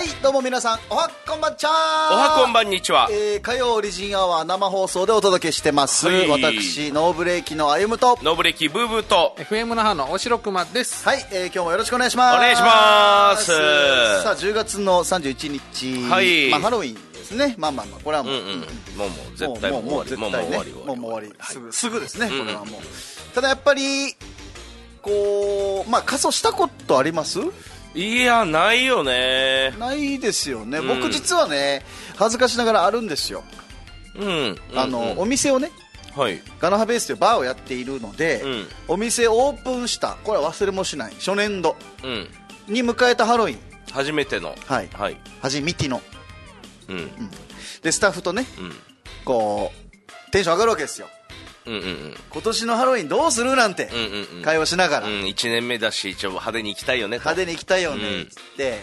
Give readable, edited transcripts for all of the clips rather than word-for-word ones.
はいどうも皆さんおはこんばんちゃー。 おはこんばんにちは。 火曜オリジンアワー生放送でお届けしてます、 はい、 私ノーブレーキの歩むとノーブレーキブーブーと FM 那覇のおしろくまです。 はい、今日もよろしくお願いします。 お願いします。 さあ10月の31日、 はい、 まあ、ハロウィンですね。まあこれはもう、 もう絶対もう終わり、 すぐですね、これはもう。ただやっぱりこうまあ仮装したことあります？ いやないよね。 ないですよね、僕実はね恥ずかしながらあるんですよ。お店をね、 はい、 ガナハベースというバーをやっているので、お店をオープンした、これは忘れもしない初年度に迎えたハロウィン、 初めての、 はい、初めての、でスタッフとね、こうテンション上がるわけですよ。今年のハロウィンどうするなんて会話しながら、 1年目だし一応派手に行きたいよねと、 派手に行きたいよねって、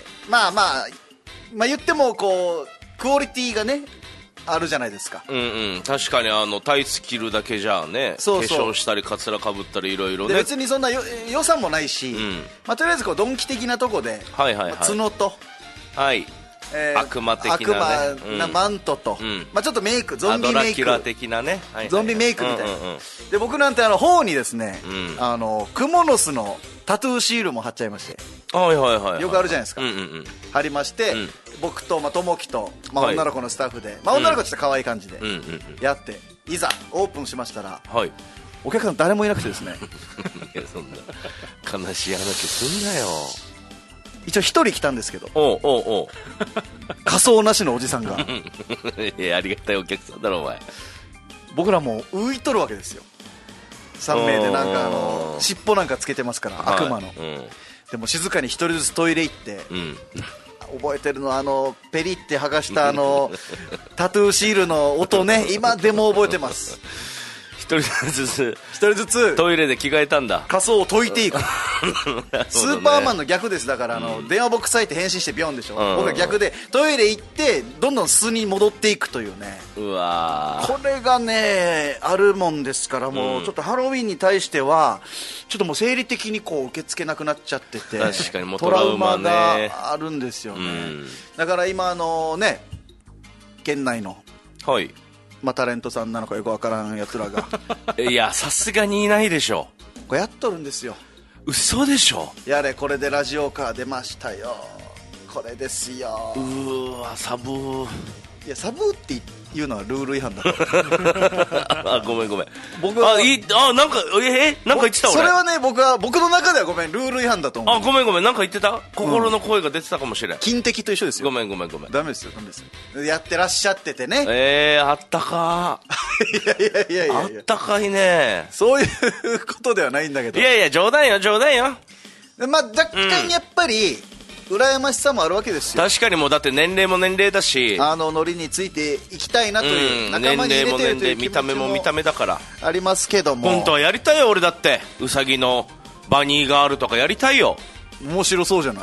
まあ言ってもこうクオリティがねあるじゃないですか。 確かにタイツ着るだけじゃあね、化粧したりカツラかぶったりいろいろね、 別にそんな予算もないし、とりあえずこうドンキ的なとこで、角と、 悪魔的なね、 マントと、ちょっとメイク、ゾンビメイク、 アドラキュラ的なね、 ゾンビメイクみたいな。で僕なんて頬にですね、クモの巣のタトゥーシールも貼っちゃいまして、よくあるじゃないですか。貼りまして、僕と友樹と女の子のスタッフで、女の子はちょっと可愛い感じでやって、いざオープンしましたら、お客さん誰もいなくてですね。 いやそんな悲しい話すんなよ。 一応一人来たんですけど、仮装なしのおじさんがいやありがたいお客さんだろお前。 僕らもう浮いとるわけですよ、3名で。なんか尻尾なんかつけてますから、悪魔の。でも静かに一人ずつトイレ行って、覚えてるのペリって剥がしたタトゥーシールの音ね、今でも覚えてます。 一人ずつトイレで着替えたんだ。 仮装を解いていくスーパーマンの逆です。だから電話ボックス入って変身してビヨンでしょ。僕は逆でトイレ行ってどんどん素に戻っていくというね。 うわこれがねあるもんですから、もうちょっとハロウィンに対してはちょっともう生理的にこう受け付けなくなっちゃってて、 確かにもうトラウマがあるんですよね。だから今ね県内のタレントさんなのかよくわからんやつらがいやさすがにいないでしょ。 これやっとるんですよ。 嘘でしょ。 やれこれでラジオカー出ましたよ、これですよ。 うわサブー。 いやサブーっていうのはルール違反だからごめん僕はなんか言ってた俺。 それはね僕の中ではごめんルール違反だと思う。 ごめんなんか言ってた。心の声が出てたかもしれん。 金敵と一緒ですよ。 ごめんダメですよやってらっしゃっててね。 あったかいやあったかいね。 そういうことではないんだけど。 いや冗談よ。 若干やっぱり羨ましさもあるわけですよ。 確かにもうだって年齢も年齢だし、 ノリについていきたいなという仲間に入れてるという気持ち見た目も見た目だからありますけども、 本当はやりたいよ俺だって。ウサギのバニーガールとかやりたいよ。 面白そうじゃない。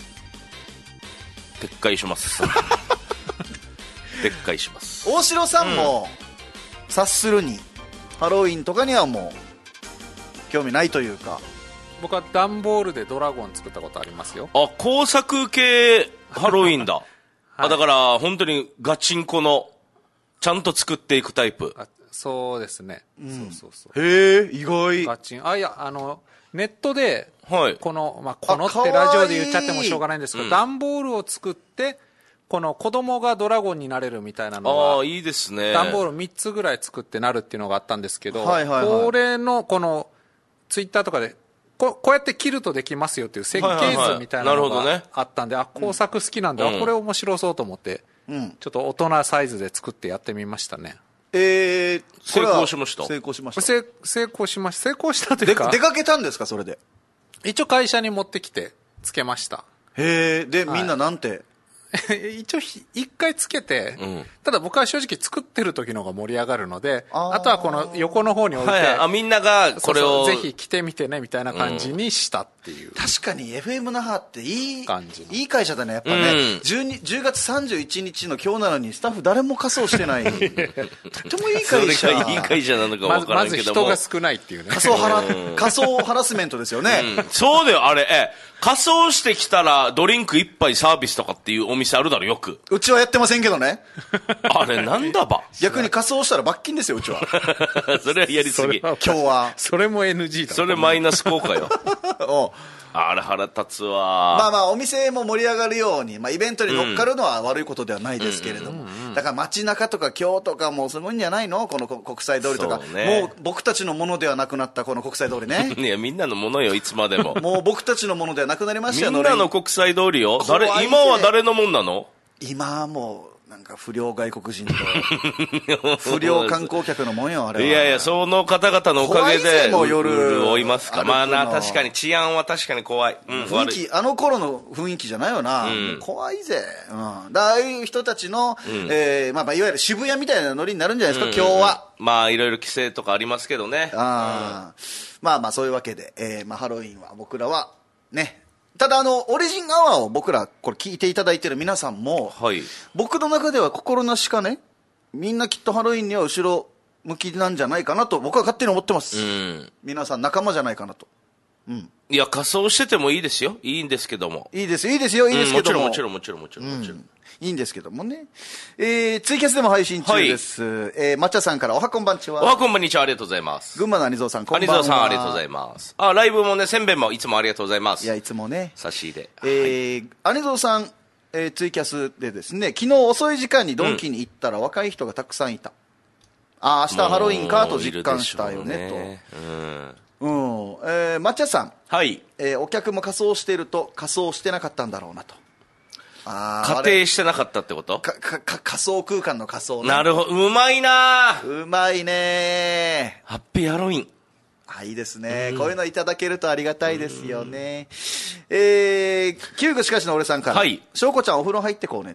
撤回します撤回します。 大城さんも、察するにハロウィンとかにはもう興味ないというか。 僕は段ボールでドラゴン作ったことありますよ。 工作系ハロウィンだ、だから本当にガチンコのちゃんと作っていくタイプ。 そうですね、そうへえ意外。 ガチンいやネットでこのってかわいいラジオで言っちゃってもしょうがないんですけど、段ボールを作ってこの子供がドラゴンになれるみたいなのがいいですね。 段ボール3つぐらい作ってなるっていうのがあったんですけど、これのこのツイッターとかでこうやって切るとできますよっていう設計図みたいなのがあったんで、工作好きなんで、これ面白そうと思って、ちょっと大人サイズで作ってやってみましたね。 成功しました。 成功しましたというか出かけたんですか。それで一応会社に持ってきてつけました。 でみんななんて一応一回つけて、ただ僕は正直作ってる時の方が盛り上がるので、あとはこの横の方に置いて、 みんながこれをぜひ着てみてねみたいな感じにしたっていう。 確かに FM 那覇っていい会社だねやっぱね。10月31日の今日なのにスタッフ誰も仮装してないとってもいい会社。 それがいい会社なのか分からんけども、 まず人が少ないっていうね。 仮装ハラスメントですよね。 そうだよ。あれ仮装してきたらドリンク1杯サービスとかっていうお店あるだろ、よく。 うちはやってませんけどね。 あれなんだば。 逆に仮装したら罰金ですよ、うちは。 それはやりすぎ。 今日は。 それも NG だ。 それマイナス効果よ。あれ腹立つわ。 まあまあお店も盛り上がるように、まあイベントに乗っかるのは悪いことではないですけれども、だから街中とか今日とかもすごいんじゃないの、この国際通りとか、もう僕たちのものではなくなったこの国際通りね。 いやみんなのものよ、いつまでも。 もう僕たちのものではなくなりましたよ。 みんなの国際通りよ。今は誰のもんなの？ 今はもうなんか不良外国人と不良観光客のもんよ、あれは。 いやいや、その方々のおかげで潤いますか。まあな、確かに治安は確かに怖い。 雰囲気、あの頃の雰囲気じゃないよな。怖いぜ。ああいう人たちの、まあいわゆる渋谷みたいなノリになるんじゃないですか、今日は。 まあいろいろ規制とかありますけどね。 まあまあそういうわけで、まあハロウィンは僕らはね、ただオリジンアワーを僕らこれ聞いていただいてる皆さんも、僕の中では心なしかね、みんなきっとハロウィンには後ろ向きなんじゃないかなと僕は勝手に思ってます。皆さん仲間じゃないかなと。 いや仮装しててもいいですよ、いいんですけども。 いいですよ、いいですよ、いいですけども、 もちろんいいんですけどもね。ツイキャスでも配信中です。抹茶さんからおはこんばんちは。 おはこんばんにちは、ありがとうございます。 群馬のアニゾーさん、こんばんは。 アニゾーさんありがとうございます。ライブもね、せんべいもいつもありがとうございます。 いやいつもね、 差し入れ。 アニゾーさん、ツイキャスでですね、昨日遅い時間にドンキに行ったら若い人がたくさんいた。明日ハロウィンかと実感したよねと。抹茶さん、お客も仮装していると仮装してなかったんだろうなと。 仮定してなかったってこと？ 仮想空間の仮想ね。 なるほど、うまいな。 うまいね。 ハッピーハロウィン。 いいですね、こういうのいただけるとありがたいですよね。キューグしかしの俺さんから、翔子ちゃんお風呂入ってこうね。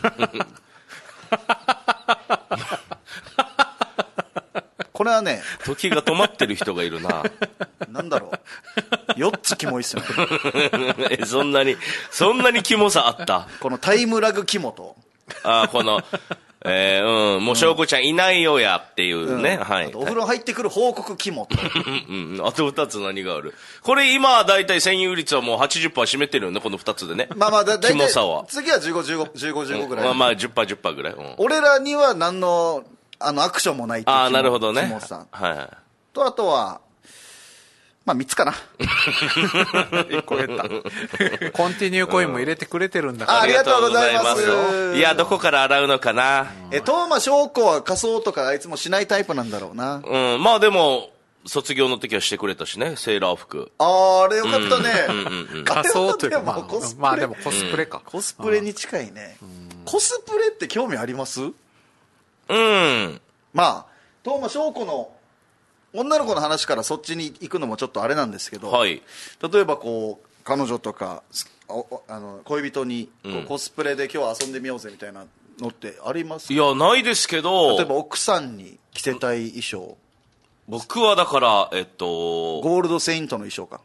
これはね、 時が止まってる人がいるな。 なんだろう、4つキモいっすよね。 そんなにキモさあった？ このタイムラグキモと、 このもう翔子ちゃんいないよやっていうね。 お風呂入ってくる報告キモと。 あと2つ何がある？これ今だいたい占有率はもう 80% 占めてるよね、この2つでね。 まあまあだいたいキモさは次は15ぐらい。 まあ 10% ぐらい。 俺らには何のアクションもないっていう。 なるほどね。 キモさん。とあとはまあ3つかな。 1個減った。コンティニューコインも入れてくれてるんだから。 ありがとうございます。 いや、どこから洗うのかな。 東間翔子は仮装とかあいつもしないタイプなんだろうな。 まあでも、卒業の時はしてくれたしね、セーラー服。 あれよかったね。 仮装というか、まあでもコスプレか。 コスプレに近いね。コスプレって興味あります？まあ、東間翔子の女の子の話からそっちに行くのもちょっとあれなんですけど、例えばこう彼女とか恋人にコスプレで今日は遊んでみようぜみたいなのってあります？ いやないですけど、 例えば奥さんに着せたい衣装。 僕はだからゴールドセイントの衣装か。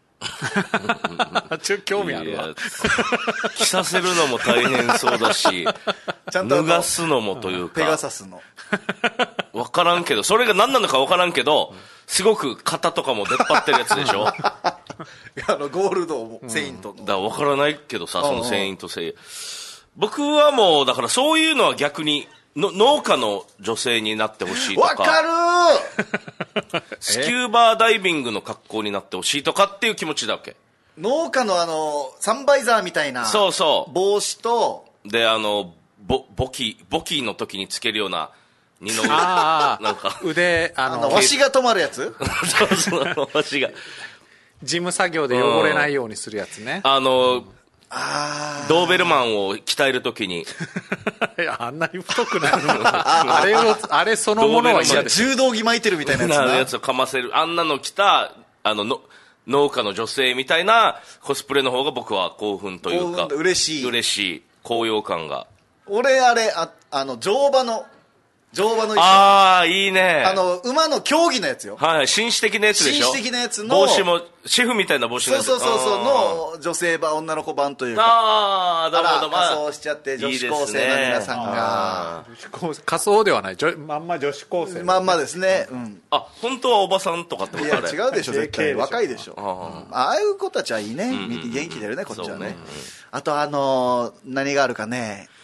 興味あるわ。 着させるのも大変そうだし、脱がすのもというか、 ペガサスの分からんけど、それが何なのか分からんけど、すごく肩とかも出っ張ってるやつでしょ。 ゴールドセイントの、 だから分からないけどさ、そのセイント僕はもうだからそういうのは逆に農家の女性になってほしいとか、 わかるー。 スキューバーダイビングの格好になってほしいとかっていう気持ちだわけ。 農家のサンバイザーみたいな帽子と、 でボキの時につけるような二の腕なんか腕わしが止まるやつ。 そうわしが事務作業で汚れないようにするやつね。 ドーベルマンを鍛えるときに。 いや、あんなに太くないの。あれそのものは嫌です。 柔道着巻いてるみたいなやつな。 やつをかませる。あんなの着た、農家の女性みたいなコスプレの方が僕は興奮というか。 嬉しい。高揚感が。 俺、乗馬の衣装。 いいね。 馬の競技のやつよ。 紳士的なやつでしょ。 紳士的なやつの。 帽子も、シェフみたいな帽子のやつ。 そうの女性版、女の子版というか。 なるほど。 仮装しちゃって、女子高生の皆さんが。 仮装ではない。まんま女子高生。 まんまですね。 本当はおばさんとかってこと？ いや、違うでしょ、絶対。若いでしょ。ああいう子たちはいいね。元気出るね、こっちはね。あと、何があるかね。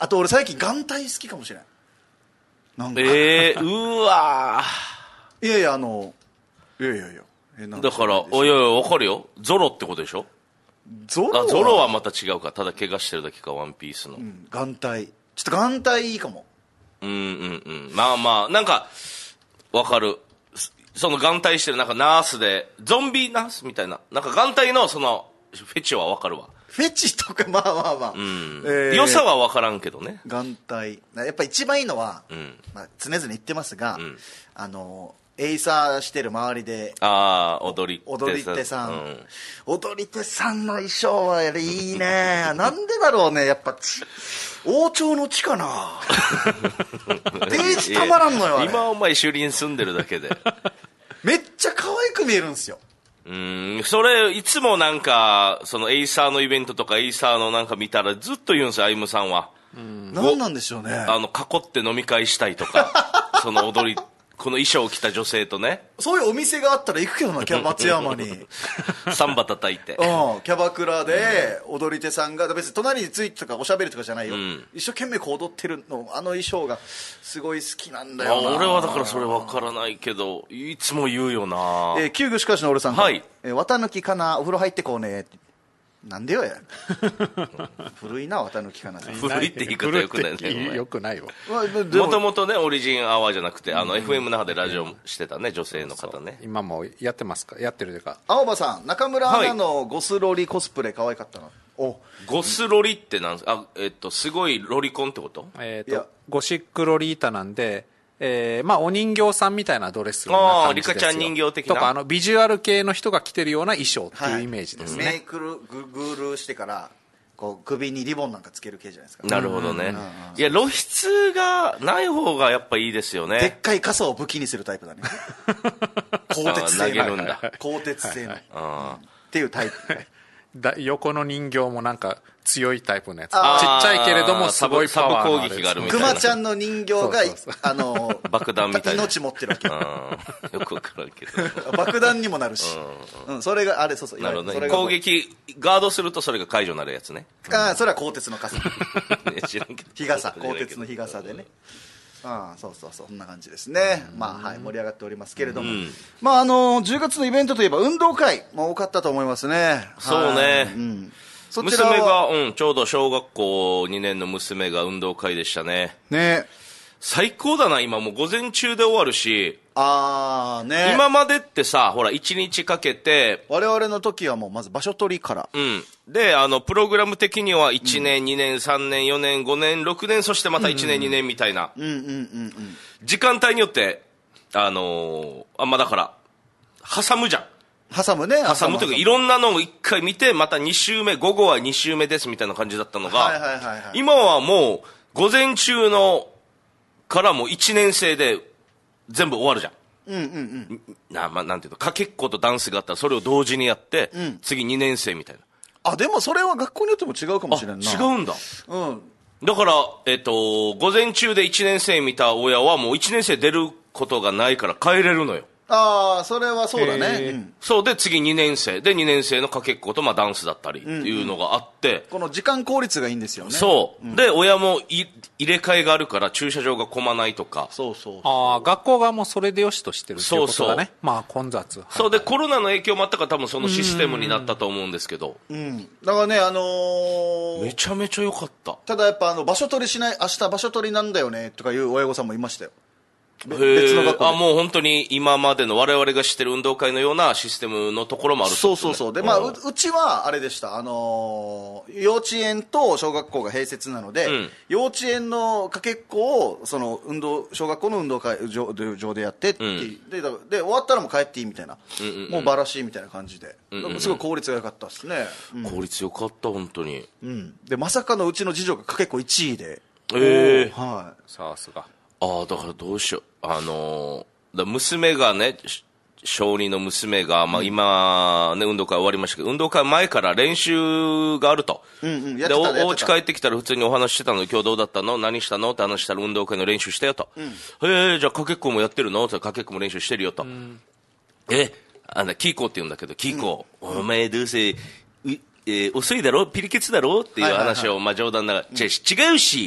あと俺最近眼帯好きかもしれない。なんかうわいやいやだから分かるよ。ゾロってことでしょ。ゾロはまた違うか。ただ怪我してるだけか、ワンピースの、 眼帯ちょっと眼帯いいかも。 まあまあなんか分かる。その眼帯してるなんかナースでゾンビナースみたいななんか眼帯のそのフェチは分かるわ。 フェチとかまあ、 良さは分からんけどね。 眼帯やっぱ一番いいのは、常々言ってますが、エイサーしてる周りで踊り手さん、踊り手さんの衣装はいいね。なんでだろうね。やっぱ王朝の地かな。デージたまらんのよ。 今お前首里に住んでるだけでめっちゃ可愛く見えるんですよ。 それいつもなんかそのエイサーのイベントとかエイサーのなんか見たらずっと言うんですよ、歩夢さんは。 何なんでしょうね。 囲って飲み会したいとかそのこの衣装を着た女性とね。 そういうお店があったら行くけどな、松山にサンバ叩いてキャバクラで踊り手さんが別に隣についてとかおしゃべりとかじゃないよ、一生懸命踊ってるの衣装がすごい好きなんだよな。 俺はだからそれ分からないけどいつも言うよな。 旧具しかしの俺さんが、綿抜きかなお風呂入ってこうねってなんでよや古いな綿抜きかな。 古いって言い方よくないね。 よくないわ。 もともとねオリジンアワーじゃなくてFM 那覇でラジオしてたね女性の方ね。 今もやってますか。やってるというか。 青葉さん中村アナのゴスロリコスプレ可愛かったな。 ゴスロリってなんですか。すごいロリコンってこと。 ゴシックロリータなんでお人形さんみたいなドレスな感じですよ。 リカちゃん人形的なとかビジュアル系の人が着てるような衣装っていうイメージですね。 メイクグールしてからこう首にリボンなんかつける系じゃないですか。 なるほどね。いや露出がない方がやっぱいいですよね。 でっかい傘を武器にするタイプだね。鋼鉄製の鋼鉄製のっていうタイプ。 横の人形もなんか強いタイプのやつ。ちっちゃいけれどもすごいパワーのあるサブ攻撃があるみたいな。 クマちゃんの人形が爆弾みたいな命持ってるわけ。 よくわからんけど爆弾にもなるし、それがあれそうなるほどね。攻撃ガードするとそれが解除になるやつね。 それは鋼鉄の傘。 知らんけど日傘、鋼鉄の日傘でね。そうそんな感じですね。盛り上がっておりますけれども、10月のイベントといえば運動会も多かったと思いますね。 そうね。娘がちょうど小学校2年の娘が運動会でしたね。最高だな。今もう午前中で終わるし。今までってさほら1日かけて我々の時はもうまず場所取りから、 でプログラム的には1年、2年3年4年5年6年そしてまた1年、2年みたいな時間帯によってだから挟むじゃん。 挟むというかいろんなのを1回見てまた2週目午後は2週目ですみたいな感じだったのが、今はもう午前中のからもう1年生で全部終わるじゃん。なんていうのかけっことダンスがあったらそれを同時にやって、次2年生みたいな。 でもそれは学校によっても違うかもしれないな。 違うんだ。だから午前中で1年生見た親はもう1年生出ることがないから帰れるのよ。 それはそうだね。 そうで次2年生で2年生のかけっことダンスだったりっていうのがあって、 この時間効率がいいんですよね。 そうで親も入れ替えがあるから駐車場が混まないとか。 学校側もそれでよしとしてるっていうことだね。混雑。 そうでコロナの影響もあったから多分そのシステムになったと思うんですけど、 だからねめちゃめちゃ良かった。 ただやっぱ場所取りしない、明日場所取りなんだよねとかいう親御さんもいましたよ。 別の学校でもう本当に今までの我々が知ってる運動会のようなシステムのところもある。 そうでうちはあれでした。幼稚園と小学校が併設なので、幼稚園のかけっこをその小学校の運動会場でやってってで終わったらもう帰っていいみたいな、もうバラシみたいな感じで、すごい効率が良かったですね。 効率良かった本当に。 でまさかのうちの次女がかけっこ1位で。 さすが。 だからどうしよう。娘がね、小2の娘が、今ね、運動会終わりましたけど、運動会前から練習があると。で、お家帰ってきたら普通にお話してたので、今日どうだったの何したのって話したら運動会の練習したよと。じゃあかけっこもやってるのってかけっこも練習してるよと。キーコって言うんだけど、キーコ、お前どうせ、遅いだろピリケツだろっていう話を、冗談ながら、違うし、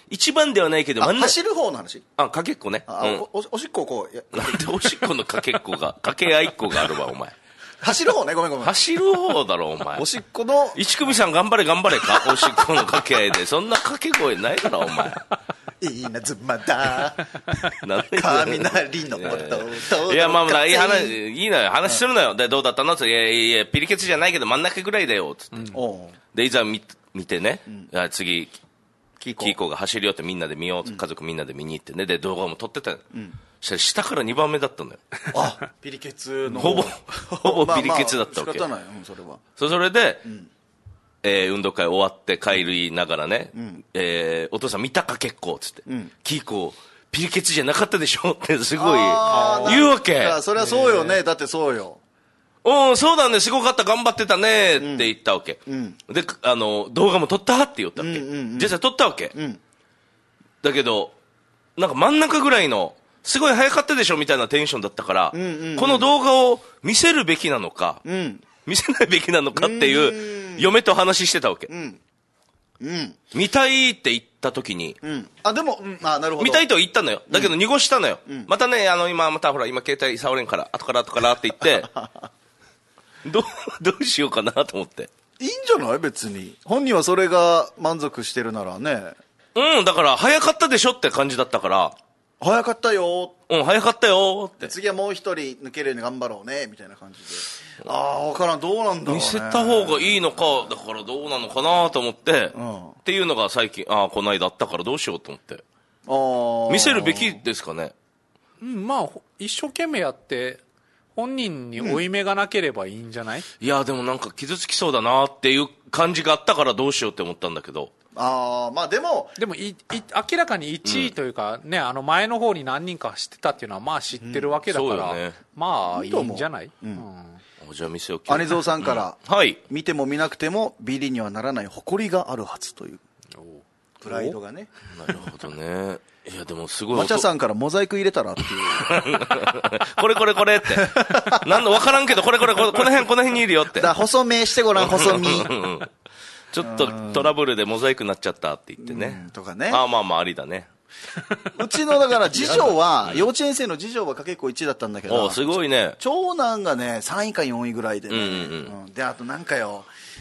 一番ではないけど、 走る方の話？ かけっこね。 おしっこをこう。 なんでおしっこのかけっこが、かけ合いっこがあるわ、お前。 走る方ね、ごめん。 走る方だろ、お前。 おしっこの。 一組さん頑張れか、おしっこの掛け合いで。そんな掛け声ないだろ、お前。 稲妻だ。雷の音。 いや、まあ、いいのよ。話するのよ。で、どうだったのって、いや、ピリケツじゃないけど真ん中ぐらいだよ、つって。で、いざ見てね、次、キーコが走りよってみんなで見よう、家族みんなで見に行ってね、で、動画も撮ってたよ。下から2番目だったのよ。 ピリケツの。 ほぼピリケツだったわけ。 仕方ないよ、それは。 それで、運動会終わって帰りながらね、お父さん見たか結構つって、キーコピリケツじゃなかったでしょってすごい言うわけ。 それはそうよね、だってそうよ。 そうだね、すごかった、頑張ってたねって言ったわけ。で、動画も撮ったって言ったわけ。実際撮ったわけ。だけど、なんか真ん中ぐらいの、すごい早かったでしょみたいなテンションだったから、この動画を見せるべきなのか、見せないべきなのかっていう嫁と話してたわけ。見たいって言った時に、 でも、なるほど。 見たいとは言ったのよ。だけど濁したのよ。またね、今携帯触れんから、後からって言って、どうしようかなと思って。 いいんじゃない別に。本人はそれが満足してるならね。 だから早かったでしょって感じだったから。 早かったよ。 早かったよって。 次はもう一人抜けるように頑張ろうねみたいな感じで。わからん、どうなんだろうね。 見せた方がいいのか、だからどうなのかなと思って、っていうのが最近この間あったからどうしようと思って。見せるべきですかね。 まあ一生懸命やって本人に負い目がなければいいんじゃない？ いやでもなんか傷つきそうだなっていう感じがあったからどうしようって思ったんだけど。 まあでも明らかに1位というか、ね、前の方に何人か知ってたっていうのはまあ知ってるわけだから、まあいいんじゃない？ じゃあ店を姉蔵さんから、見ても見なくてもビリにはならない誇りがあるはずというプライドがね。 なるほどね。いやでもすごい。 マチャさんからモザイク入れたらっていうこれって何の分からんけどこの辺にいるよって。 細めしてごらん、細身。 ちょっとトラブルでモザイクになっちゃったって言ってね。 とかね。 まあありだね。 うちのだから次女は幼稚園生の次女はかけっこ1位だったんだけど、 すごいね。 長男がね3位か4位ぐらいでね、であとなんかよ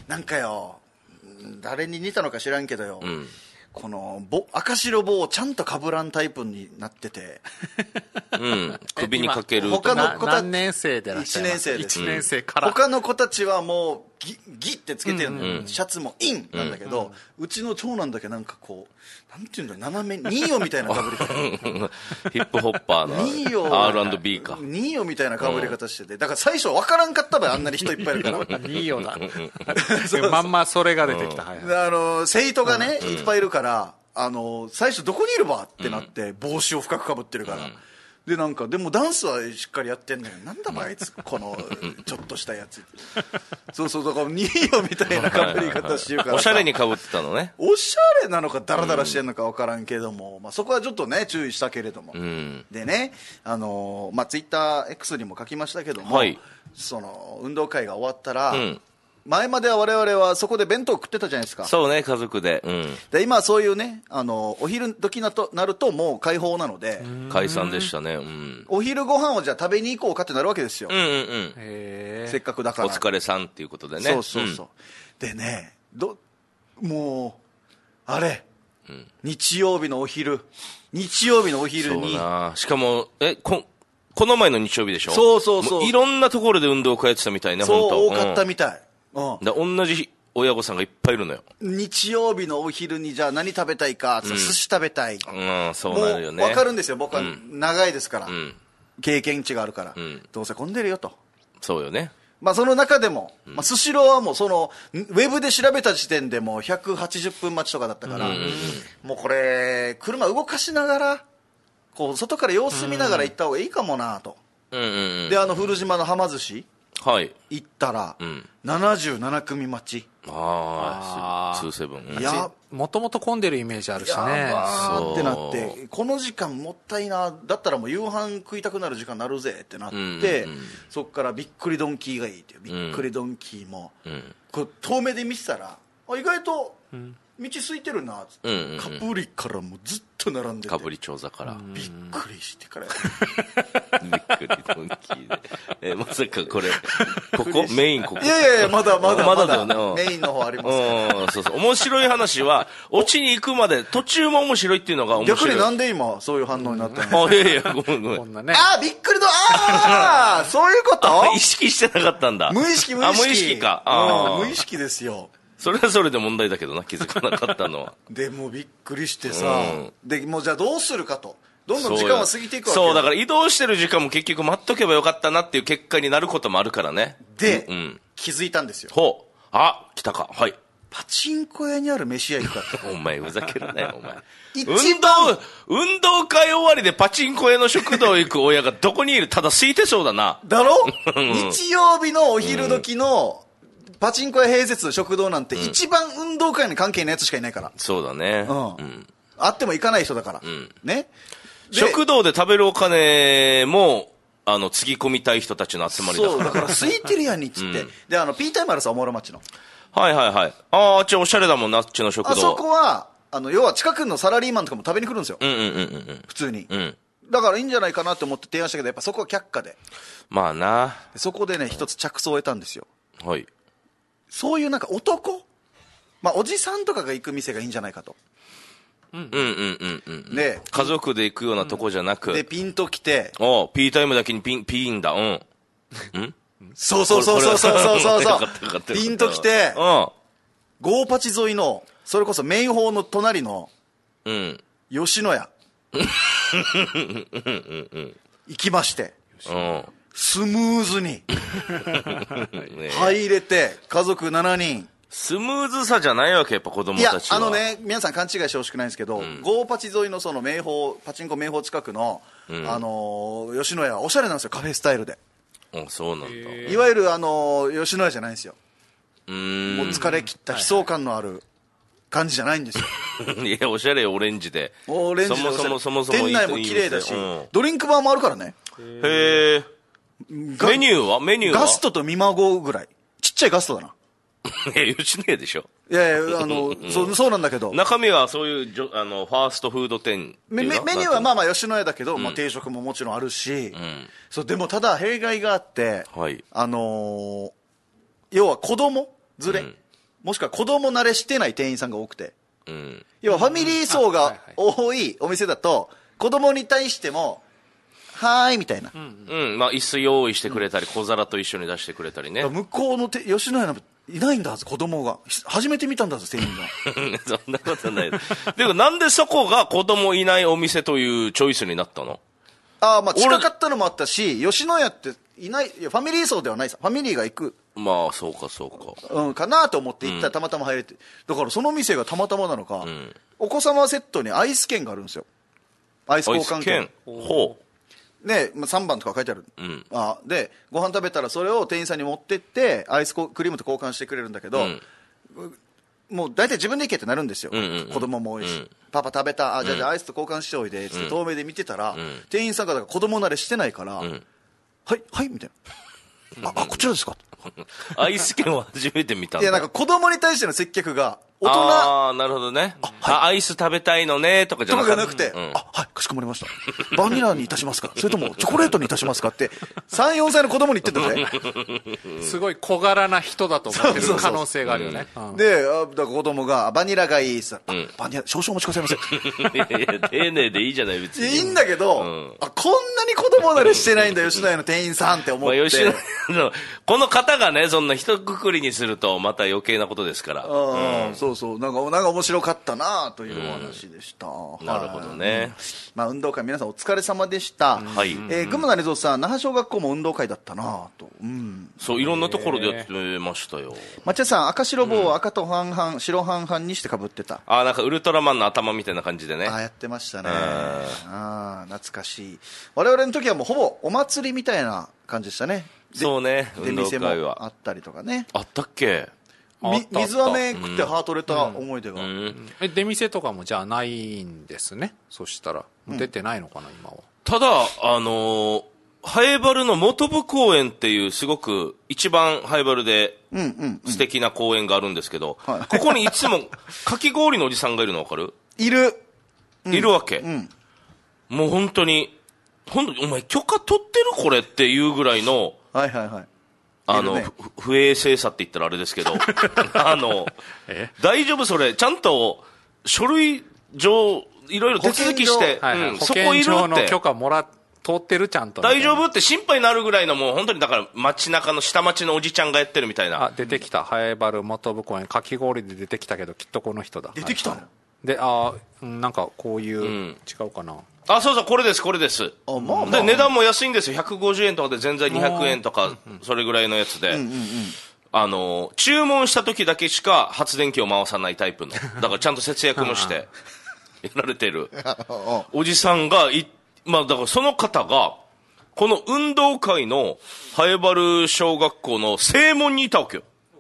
誰に似たのか知らんけどよ、この赤白棒をちゃんと被らんタイプになってて、 首にかける。 他の子たち何年生でいらっしゃいます？ 1年生です。 1年生から。 他の子たちはもうギってつけてるの、シャツもインなんだけど、うちの長男だけなんかこうなんていうんだ、斜めニーヨみたいな被り方。 ヒップホッパーの R&B か。 ニーヨみたいな被り方してて、だから最初分からんかった場合、あんなに人いっぱいいるから。 ニーヨだ。まんまそれが出てきた。 生徒がねいっぱいいるから、最初どこにいるばってなって、帽子を深く被ってるから。でなんかでもダンスはしっかりやってんのよ。なんだあいつこのちょっとしたやつ。そうだからニーヨみたいな被り方してるから。 おしゃれに被ってたのね。 おしゃれなのかダラダラしてんのか分からんけども、そこはちょっとね注意したけれども、でねツイッター X にも書きましたけども、その運動会が終わったら、前までは我々はそこで弁当食ってたじゃないですか。 そうね、家族で。 で今はそういうね、お昼時なるともう解放なので、 解散でしたね。 お昼ご飯をじゃあ食べに行こうかってなるわけですよ。せっかくだから。 お疲れさんっていうことでね。 そう。でね、もうあれ、日曜日のお昼に。そうな。しかもこの前の日曜日でしょ。 そう。 いろんなところで運動会やってたみたいね。 そう、多かったみたい。 同じ親御さんがいっぱいいるのよ。 日曜日のお昼にじゃあ何食べたいか、寿司食べたい。 そうなるよね。 もう分かるんですよ、僕は長いですから、経験値があるから、どうせ混んでるよと。 そうよね。 その中でも、スシローはもうウェブで調べた時点でもう180分待ちとかだったから、もうこれ車動かしながらこう外から様子見ながら行った方がいいかもなと。で古島のはま寿司行ったら、77組待ち。 27。 いやもともと混んでるイメージあるしね。 ってなって、この時間もったいな、だったらもう夕飯食いたくなる時間になるぜってなって、そっからびっくりドンキーがいいって。びっくりドンキーも、これ遠目で見てたら意外と道空いてるなっつって、カプリからもずっと並んでて、 カプリ調査からびっくりしてからびっくりドンキーでまさかこれここメインここいやいやまだだよね、 メインの方ありますからそうそう面白い話はオチに行くまで途中も面白いっていうのが面白い。 逆になんで今そういう反応になったの？ いやいやごめんごめん、 こんなね、 びっくりそういうこと意識してなかったんだ。 無意識無意識か。 無意識ですよ。 それはそれで問題だけどな、気づかなかったのは。 でもびっくりしてさ、でもうじゃあどうするかと、どんどん時間は過ぎていくわけよ。 そうだから移動してる時間も結局待っとけばよかったなっていう結果になることもあるからね。 で、気づいたんですよ。 ほう、来たか。はい。 パチンコ屋にある飯屋行くかお前ふざけるなよお前。 運動会終わりでパチンコ屋の食堂行く親がどこにいる？ただ空いてそうだな。 だろ日曜日のお昼時のパチンコ屋併設の食堂なんて一番運動会に関係ないやつしかいないから。 そうだね。 あっても行かない人だから。ね。 食堂で食べるお金も、つぎ込みたい人たちの集まりだから。 そう、だから空いてるやんにっつって。で、ピータイムあるさ、おもろ町の。 はいはいはい。あっちおしゃれだもんな、あっちの食堂。 あそこは、要は近くのサラリーマンとかも食べに来るんですよ。普通に。だからいいんじゃないかなって思って提案したけど、やっぱそこは却下で。 まあな。 そこでね、一つ着想を得たんですよ。 はい。 そういうなんか男、おじさんとかが行く店がいいんじゃないかと。 で、家族で行くようなとこじゃなく。 で、ピンと来て。 ピータイムだけにピンだ。 そう。ピンと来て、ゴーパチ沿いの、それこそメインホーの隣の、吉野家。行きまして。スムーズに入れて、家族7人。 スムーズさじゃないわけ、やっぱ子供たちは。 いや、皆さん勘違いしてほしくないんですけど、ゴーパチ沿いのそのパチンコ名宝近くの、吉野家はおしゃれなんですよ、カフェスタイルで。 そうなんだ。 いわゆる吉野家じゃないんですよ。もう疲れ切った悲壮感のある感じじゃないんですよ。 いや、おしゃれオレンジで。 オレンジでそも店内も綺麗だし、ドリンクバーもあるからね。 へえ。メニューはガストと見まごうぐらい。ちっちゃいガストだな。 吉野家でしょ。 いやそうなんだけど。 中身はそういうファーストフード店メニューはまあ吉野家だけど、定食ももちろんあるし、でもただ弊害があって、要は子供連れ、もしくは子供慣れしてない店員さんが多くて、要はファミリー層が多いお店だと、子供に対しても、はーいみたいな。 椅子用意してくれたり、小皿と一緒に出してくれたりね。 向こうの吉野家のいないんだはず、子供が。初めて見たんだぞ、店員が。そんなことない。でもなんでそこが子供いないお店というチョイスになったの？ 近かったのもあったし、吉野家っていない、ファミリー層ではないさ。ファミリーが行く。 そうか。 かなと思って行ったらたまたま入れて。だからその店がたまたまなのか、お子様セットにアイス券があるんですよ。アイス交換券。 ほう。 で、3番とか書いてある。で、ご飯食べたらそれを店員さんに持ってって、アイスクリームと交換してくれるんだけど、もう大体自分で行けってなるんですよ。子供も多いし。パパ食べた、じゃあアイスと交換しておいで、つって遠目で見てたら、店員さんが子供慣れしてないから、はい、みたいな。こちらですかアイス券は初めて見たんだ。 いや、なんか子供に対しての接客が、大人。なるほどね。アイス食べたいのね、とかじゃなくて。 はい、かしこまりました。バニラにいたしますか、それともチョコレートにいたしますかって、3、4歳の子供に言ってたね。 すごい小柄な人だと思ってる可能性があるよね。 で、だから子供が、バニラがいいっす。バニラ、少々お待ちくださいませ。 いや、丁寧でいいじゃない、別に。 いいんだけど、こんなに子供慣れしてないんだ、吉野家の店員さんって思って。 吉野家の、この方がね、そんな一括りにすると、また余計なことですから。 そう、なんか面白かったなというお話でした。 なるほどね。 運動会皆さんお疲れ様でした。群馬のレゾーさん、那覇小学校も運動会だったなと。 そう、いろんなところでやってましたよ。 町田さん、赤白帽を赤と半々、白半々にして被ってた。 なんかウルトラマンの頭みたいな感じでね。 やってましたね。懐かしい。我々の時はもうほぼお祭りみたいな感じでしたね。 そうね、運動会は。 店もあったりとかね。 あったっけ？ 水飴食ってハートれた思い出が。 出店とかもじゃあないんですね。そしたら出てないのかな今は。 ただハエバルの本部公園っていうすごく一番ハエバルで素敵な公園があるんですけど、ここにいつもかき氷のおじさんがいるの分かる？ いる。 いるわけ。もう本当にお前許可取ってるこれっていうぐらいの、 はいはいはい。 不衛生さって言ったらあれですけど、大丈夫それ、ちゃんと書類上、いろいろ手続きして、 そこいるって。保健所の許可通ってるちゃんと。 大丈夫って心配になるぐらいのもう本当にだから街中の下町のおじちゃんがやってるみたいな。 出てきた。ハエバル元部公園、かき氷で出てきたけど、きっとこの人だ。 出てきたの？ で、なんかこういう、違うかな。 そうそう、これです。で、値段も安いんですよ。150円とかで全然200円とか、それぐらいのやつで。注文した時だけしか発電機を回さないタイプの。だからちゃんと節約もして、やられてる。おじさんがまあだからその方が、この運動会のハエバル小学校の正門にいたわけよ。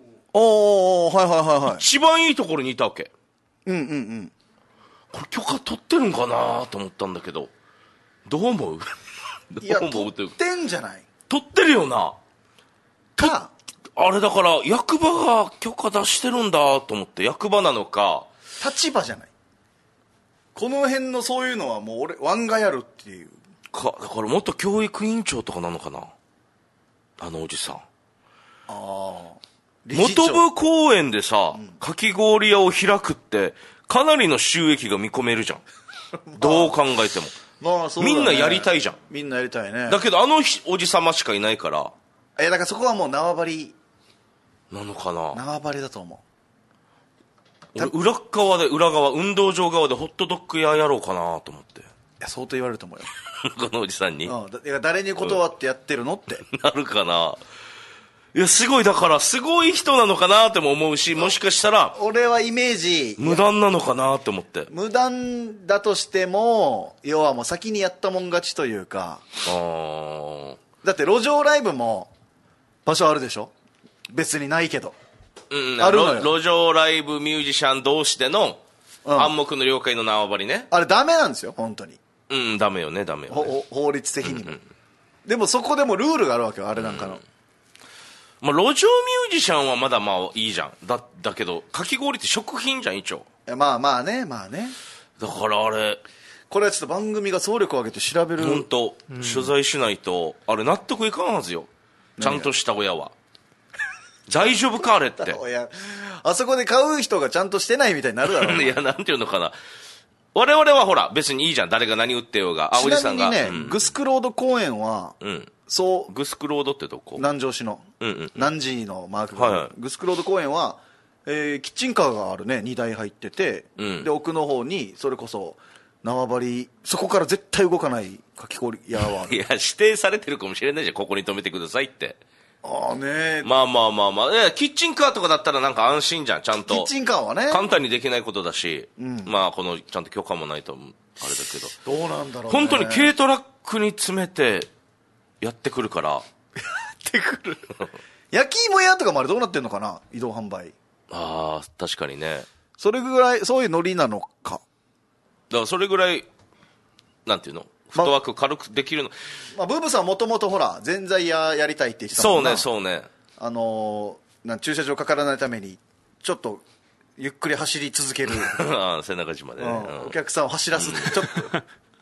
はい。 一番いいところにいたわけ。これ許可取ってるんかなと思ったんだけど、どう思う？ いや、取ってんじゃない？ 取ってるよな。あれだから役場が許可出してるんだと思って、役場なのか。 立場じゃない。この辺のそういうのはもうワンがやるっていう。 だから元教育委員長とかなのかな、あのおじさん。元部公園でさ、かき氷屋を開くってかなりの収益が見込めるじゃん。どう考えても。そうだね、みんなやりたいじゃん。 みんなやりたいね。 だけどおじさましかいないから。 だからそこはもう縄張りなのかな。 縄張りだと思う。 裏側、運動場側でホットドッグ屋やろうかなと思って。 いや、相当言われると思うよ。 このおじさんに。 誰に断ってやってるのって。 なるかな。いや、すごい、だから、すごい人なのかなっても思うし、もしかしたら、 俺はイメージ、 無断なのかなって思って。 無断だとしても、要はもう先にやったもん勝ちというか。だって路上ライブも、場所あるでしょ？別にないけど。 あるのよ。路上ライブミュージシャン同士での暗黙の了解の縄張りね。 あれダメなんですよ、本当に。 ダメよね。 法律的にも。でもそこでもルールがあるわけよ、あれなんかの。 まあ、路上ミュージシャンはまだまあいいじゃん。だけど、かき氷って食品じゃん、一応。 まあね。 だからあれ。 これはちょっと番組が総力を挙げて調べる。 本当、取材しないと、あれ納得いかんはずよ。ちゃんとした親は。大丈夫かあれって。 あそこで買う人がちゃんとしてないみたいになるだろう。 いや、なんていうのかな。我々はほら、別にいいじゃん。誰が何売ってようが。 おじさんが。ちなみにね、グスクロード公園は、そう。 グスクロードってどこ？ 南城市の。南寺のマークが。グスクロード公園は、キッチンカーがあるね、2台入ってて、で、奥の方に、それこそ、縄張り、そこから絶対動かないかき氷屋はある。 いや、指定されてるかもしれないじゃん。ここに止めてくださいって。 ね、 まあ。キッチンカーとかだったらなんか安心じゃん、ちゃんと。 キッチンカーはね。 簡単にできないことだし、まあ、ちゃんと許可もないと、あれだけど。どうなんだろうね。 本当に軽トラックに詰めて、やってくるから。やってくる。焼き芋屋とかもあれどうなってんのかな、移動販売。 確かにね。 それぐらい、そういうノリなのか。 だからそれぐらい、なんていうの？フットワーク軽くできるの。 ブーブさんはもともとほら、ぜんざいやりたいって言ってたもんな。 そうね。 駐車場かからないために、ちょっと、ゆっくり走り続ける。 瀬中島でね。 お客さんを走らす。ちょっと。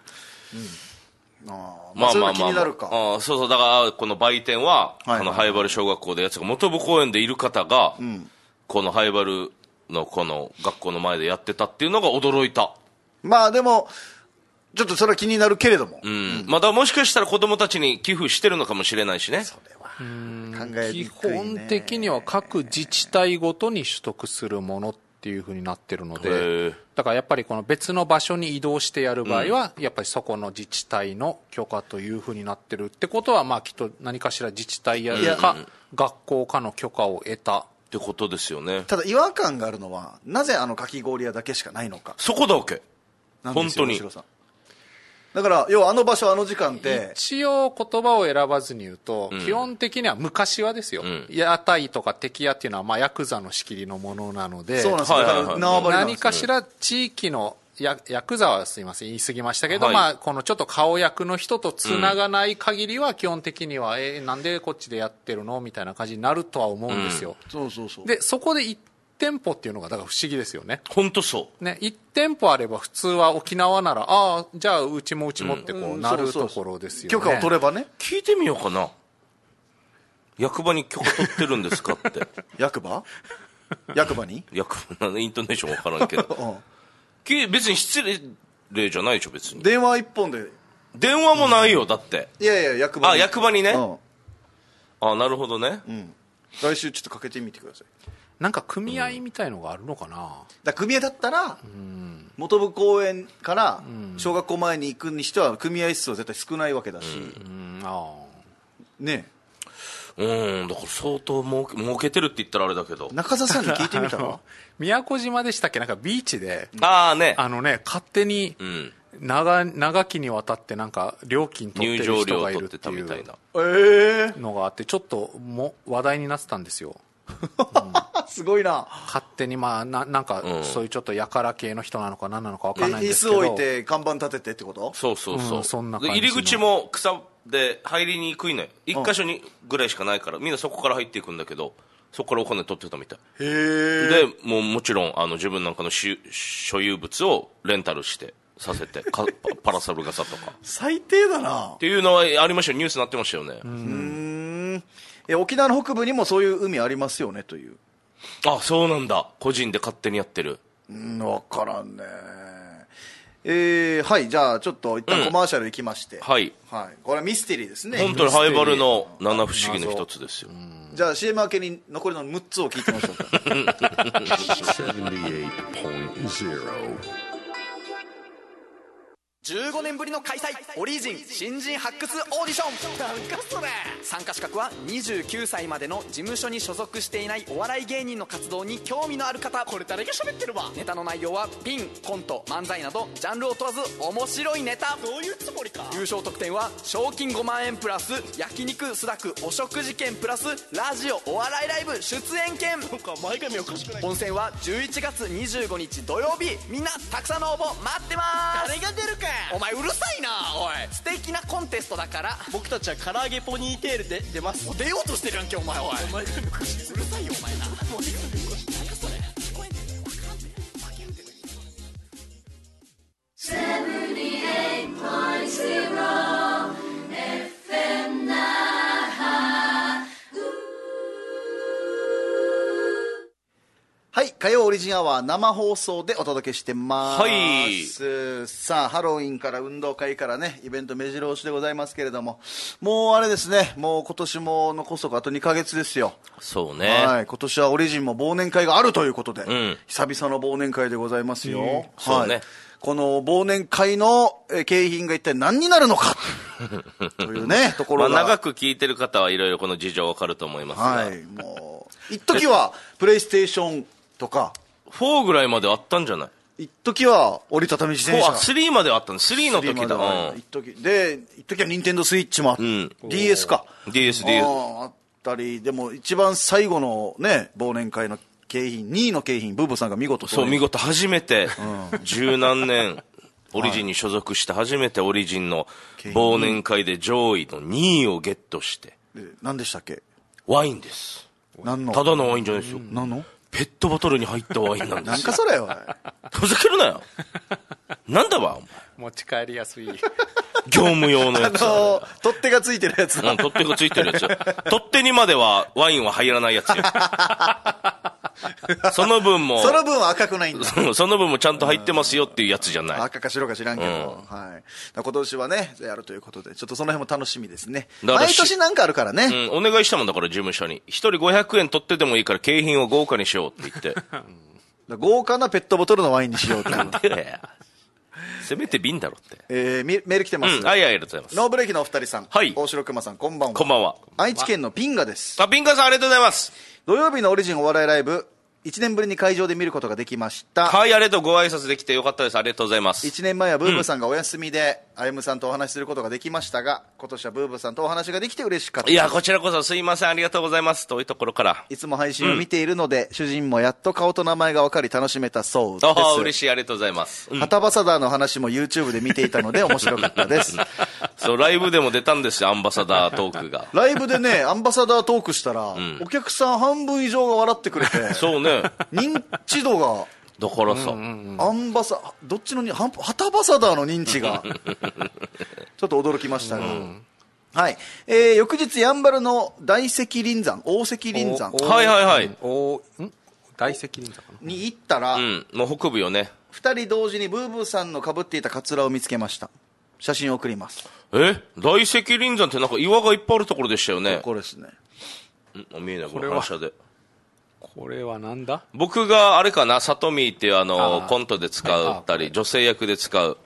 まあ気になるか。 そう、だから、この売店は、このハイバル小学校でやつが、元部公園でいる方が、このハイバルのこの学校の前でやってたっていうのが驚いた。 まあでも、ちょっとそれは気になるけれども。 まだもしかしたら子供たちに寄付してるのかもしれないしね。 それは考えにくいね。 基本的には各自治体ごとに取得するものっていうふうになってるので、だからやっぱりこの別の場所に移動してやる場合は、やっぱりそこの自治体の許可というふうになってるってことは、まあきっと何かしら自治体やか学校かの許可を得た。 ってことですよね。 ただ違和感があるのは、なぜかき氷屋だけしかないのか。 そこだわけ。本当に。 だから要はあの場所あの時間って一応言葉を選ばずに言うと、基本的には昔はですよ、屋台とか敵屋っていうのはまあヤクザの仕切りのものなので、 そうなんですよ。だから何かしら地域のヤクザはすいません言い過ぎましたけど、まあこのちょっと顔役の人とつながない限りは基本的には、なんでこっちでやってるのみたいな感じになるとは思うんですよ。 そうそうそう。 でそこで1店舗っていうのがだから不思議ですよね。 本当そうね、1店舗あれば普通は沖縄ならじゃあうちもってこうなるところですよね。 許可を取ればね。 聞いてみようかな。役場に許可取ってるんですかって役場に役場のイントネーション分からんけど別に失礼じゃないでしょ別に。 電話一本で。 電話もないよ、だって。 いやいや、役場に。 役場にね。なるほどね。 来週ちょっとかけてみてください。 なんか組合みたいのがあるのかな。 組合だったら、本部公園から小学校前に行くにしては組合数は絶対少ないわけだし。ね。 だから相当儲けてるって言ったらあれだけど。 中澤さんに聞いてみたら宮古島でしたっけ、なんかビーチで勝手に長きにわたってなんか料金取ってる人がいるっていうのがあって、ちょっと話題になってたんですよ。 すごいな。 勝手になんかそういうちょっとやから系の人なのか何なのか分かんないんですけど、 椅子置いて看板立ててってこと？ そう、 そんな感じ。 入り口も草で入りにくいのよ。一箇所にぐらいしかないからみんなそこから入っていくんだけど、そこからお金取ってたみたい。でもちろん自分なんかの所有物をレンタルしてさせてパラソル傘とか最低だなっていうのはありましたよ。ニュースになってましたよね。 沖縄の北部にもそういう海ありますよねという。 そうなんだ。個人で勝手にやってる。 分からんね。はい、じゃあちょっと一旦コマーシャル行きまして、 はい、 これはミステリーですね。 本当にハイバルの七不思議の一つですよ。 じゃあ CM 明けに残りの6つを聞いてみましょうか。 15年ぶりの開催、オリジン新人発掘オーディション。なんかそれ。参加資格は29歳までの事務所に所属していないお笑い芸人の活動に興味のある方。これ誰が喋ってるわ。ネタの内容はピン、コント、漫才などジャンルを問わず面白いネタ。どういうつもりか。優勝特典は賞金5万円プラス焼肉スダクお食事券プラスラジオお笑いライブ出演券。なんか前髪おかしくない。本選は11月25日土曜日。みんなたくさんの応募待ってます。誰が出るか。お前うるさいな。おい、素敵なコンテストだから。僕たちは唐揚げポニーテールで出ます。出ようとしてるやんけお前。お前がうるさいよお前な。もうなんかそれ聞こえてる。わかんねえ。負けるって78.0 FM 那覇。 はい、火曜オリジンアワー生放送でお届けしてます。さあ、ハロウィンから運動会からね、イベント目白押しでございますけれども、もうあれですね、もう今年も残すとこあと2ヶ月ですよ。 そうね。 はい、今年はオリジンも忘年会があるということで、久々の忘年会でございますよ。 そうね。 この忘年会の景品が一体何になるのかというね、ところが。 長く聞いてる方はいろいろこの事情わかると思いますが。 はい、もう、一時はプレイステーションとか 4ぐらいまであったんじゃない？ 一時は折りたたみ自転車。 3まであったの。3の時だ。 一時はニンテンドースイッチもあった。DS か。 DS。 あったり、でも一番最後のね、忘年会の景品、2位の景品、ブーブーさんが見事そう、見事初めて、十何年、オリジンに所属して初めてオリジンの忘年会で上位の2位をゲットして。 何でしたっけ？ ワインです。 何の？ ただのワインじゃないですよ。 何の？ ペットボトルに入ったワインなんですよ。 なんかそれよ。 ふざけるなよ。なんだわ、お前。 持ち帰りやすい。 業務用のやつ。 取っ手がついてるやつ。 取っ手がついてるやつ。取っ手にまではワインは入らないやつよ。その分は赤くないんだ。 その分もちゃんと入ってますよっていうやつじゃない。 赤か白か知らんけど。はい。今年はね、やるということで、ちょっとその辺も楽しみですね。毎年なんかあるからね。 お願いしたもんだから事務所に。一人500円取ってでもいいから景品を豪華にしようって言って。 豪華なペットボトルのワインにしようって。 せめて瓶だろって。 メール来てます。 ありがとうございます。 ノーブレーキのお二人さん。 はい。 大城熊さん、こんばんは。 こんばんは。 愛知県のピンガです。 ピンガさんありがとうございます。 土曜日のオリジンお笑いライブ、 1年ぶりに会場で見ることができました。 はい、ありがとう。ご挨拶できてよかったです。ありがとうございます。 1年前はブーブーさんがお休みで、あゆむさんとお話しすることができましたが、今年はブーブーさんとお話ができて嬉しかったです。 いや、こちらこそすいません。ありがとうございます。遠いところから。 いつも配信を見ているので、主人もやっと顔と名前が分かり楽しめたそうです。 嬉しい。ありがとうございます。 ハタバサダーの話も YouTube で見ていたので面白かったです。 そう、ライブでも出たんですよ、アンバサダートークが。 ライブでね、アンバサダートークしたら、お客さん半分以上が笑ってくれて。 そうね。 認知度が。 だからさ、 どっちのハタバサダーの認知がちょっと驚きましたが、はい、翌日やんばるの大石林山大石林山はいはいはい大石林山に行ったら、 もう北部よね。 2人同時にブーブーさんのかぶっていたカツラを見つけました。写真を送ります。 大石林山ってなんか岩がいっぱいあるところでしたよね。 これですね。 見えない、これ反射で。 これはなんだ。 僕があれかな、サトミーっていうコントで使ったり、女性役で使う。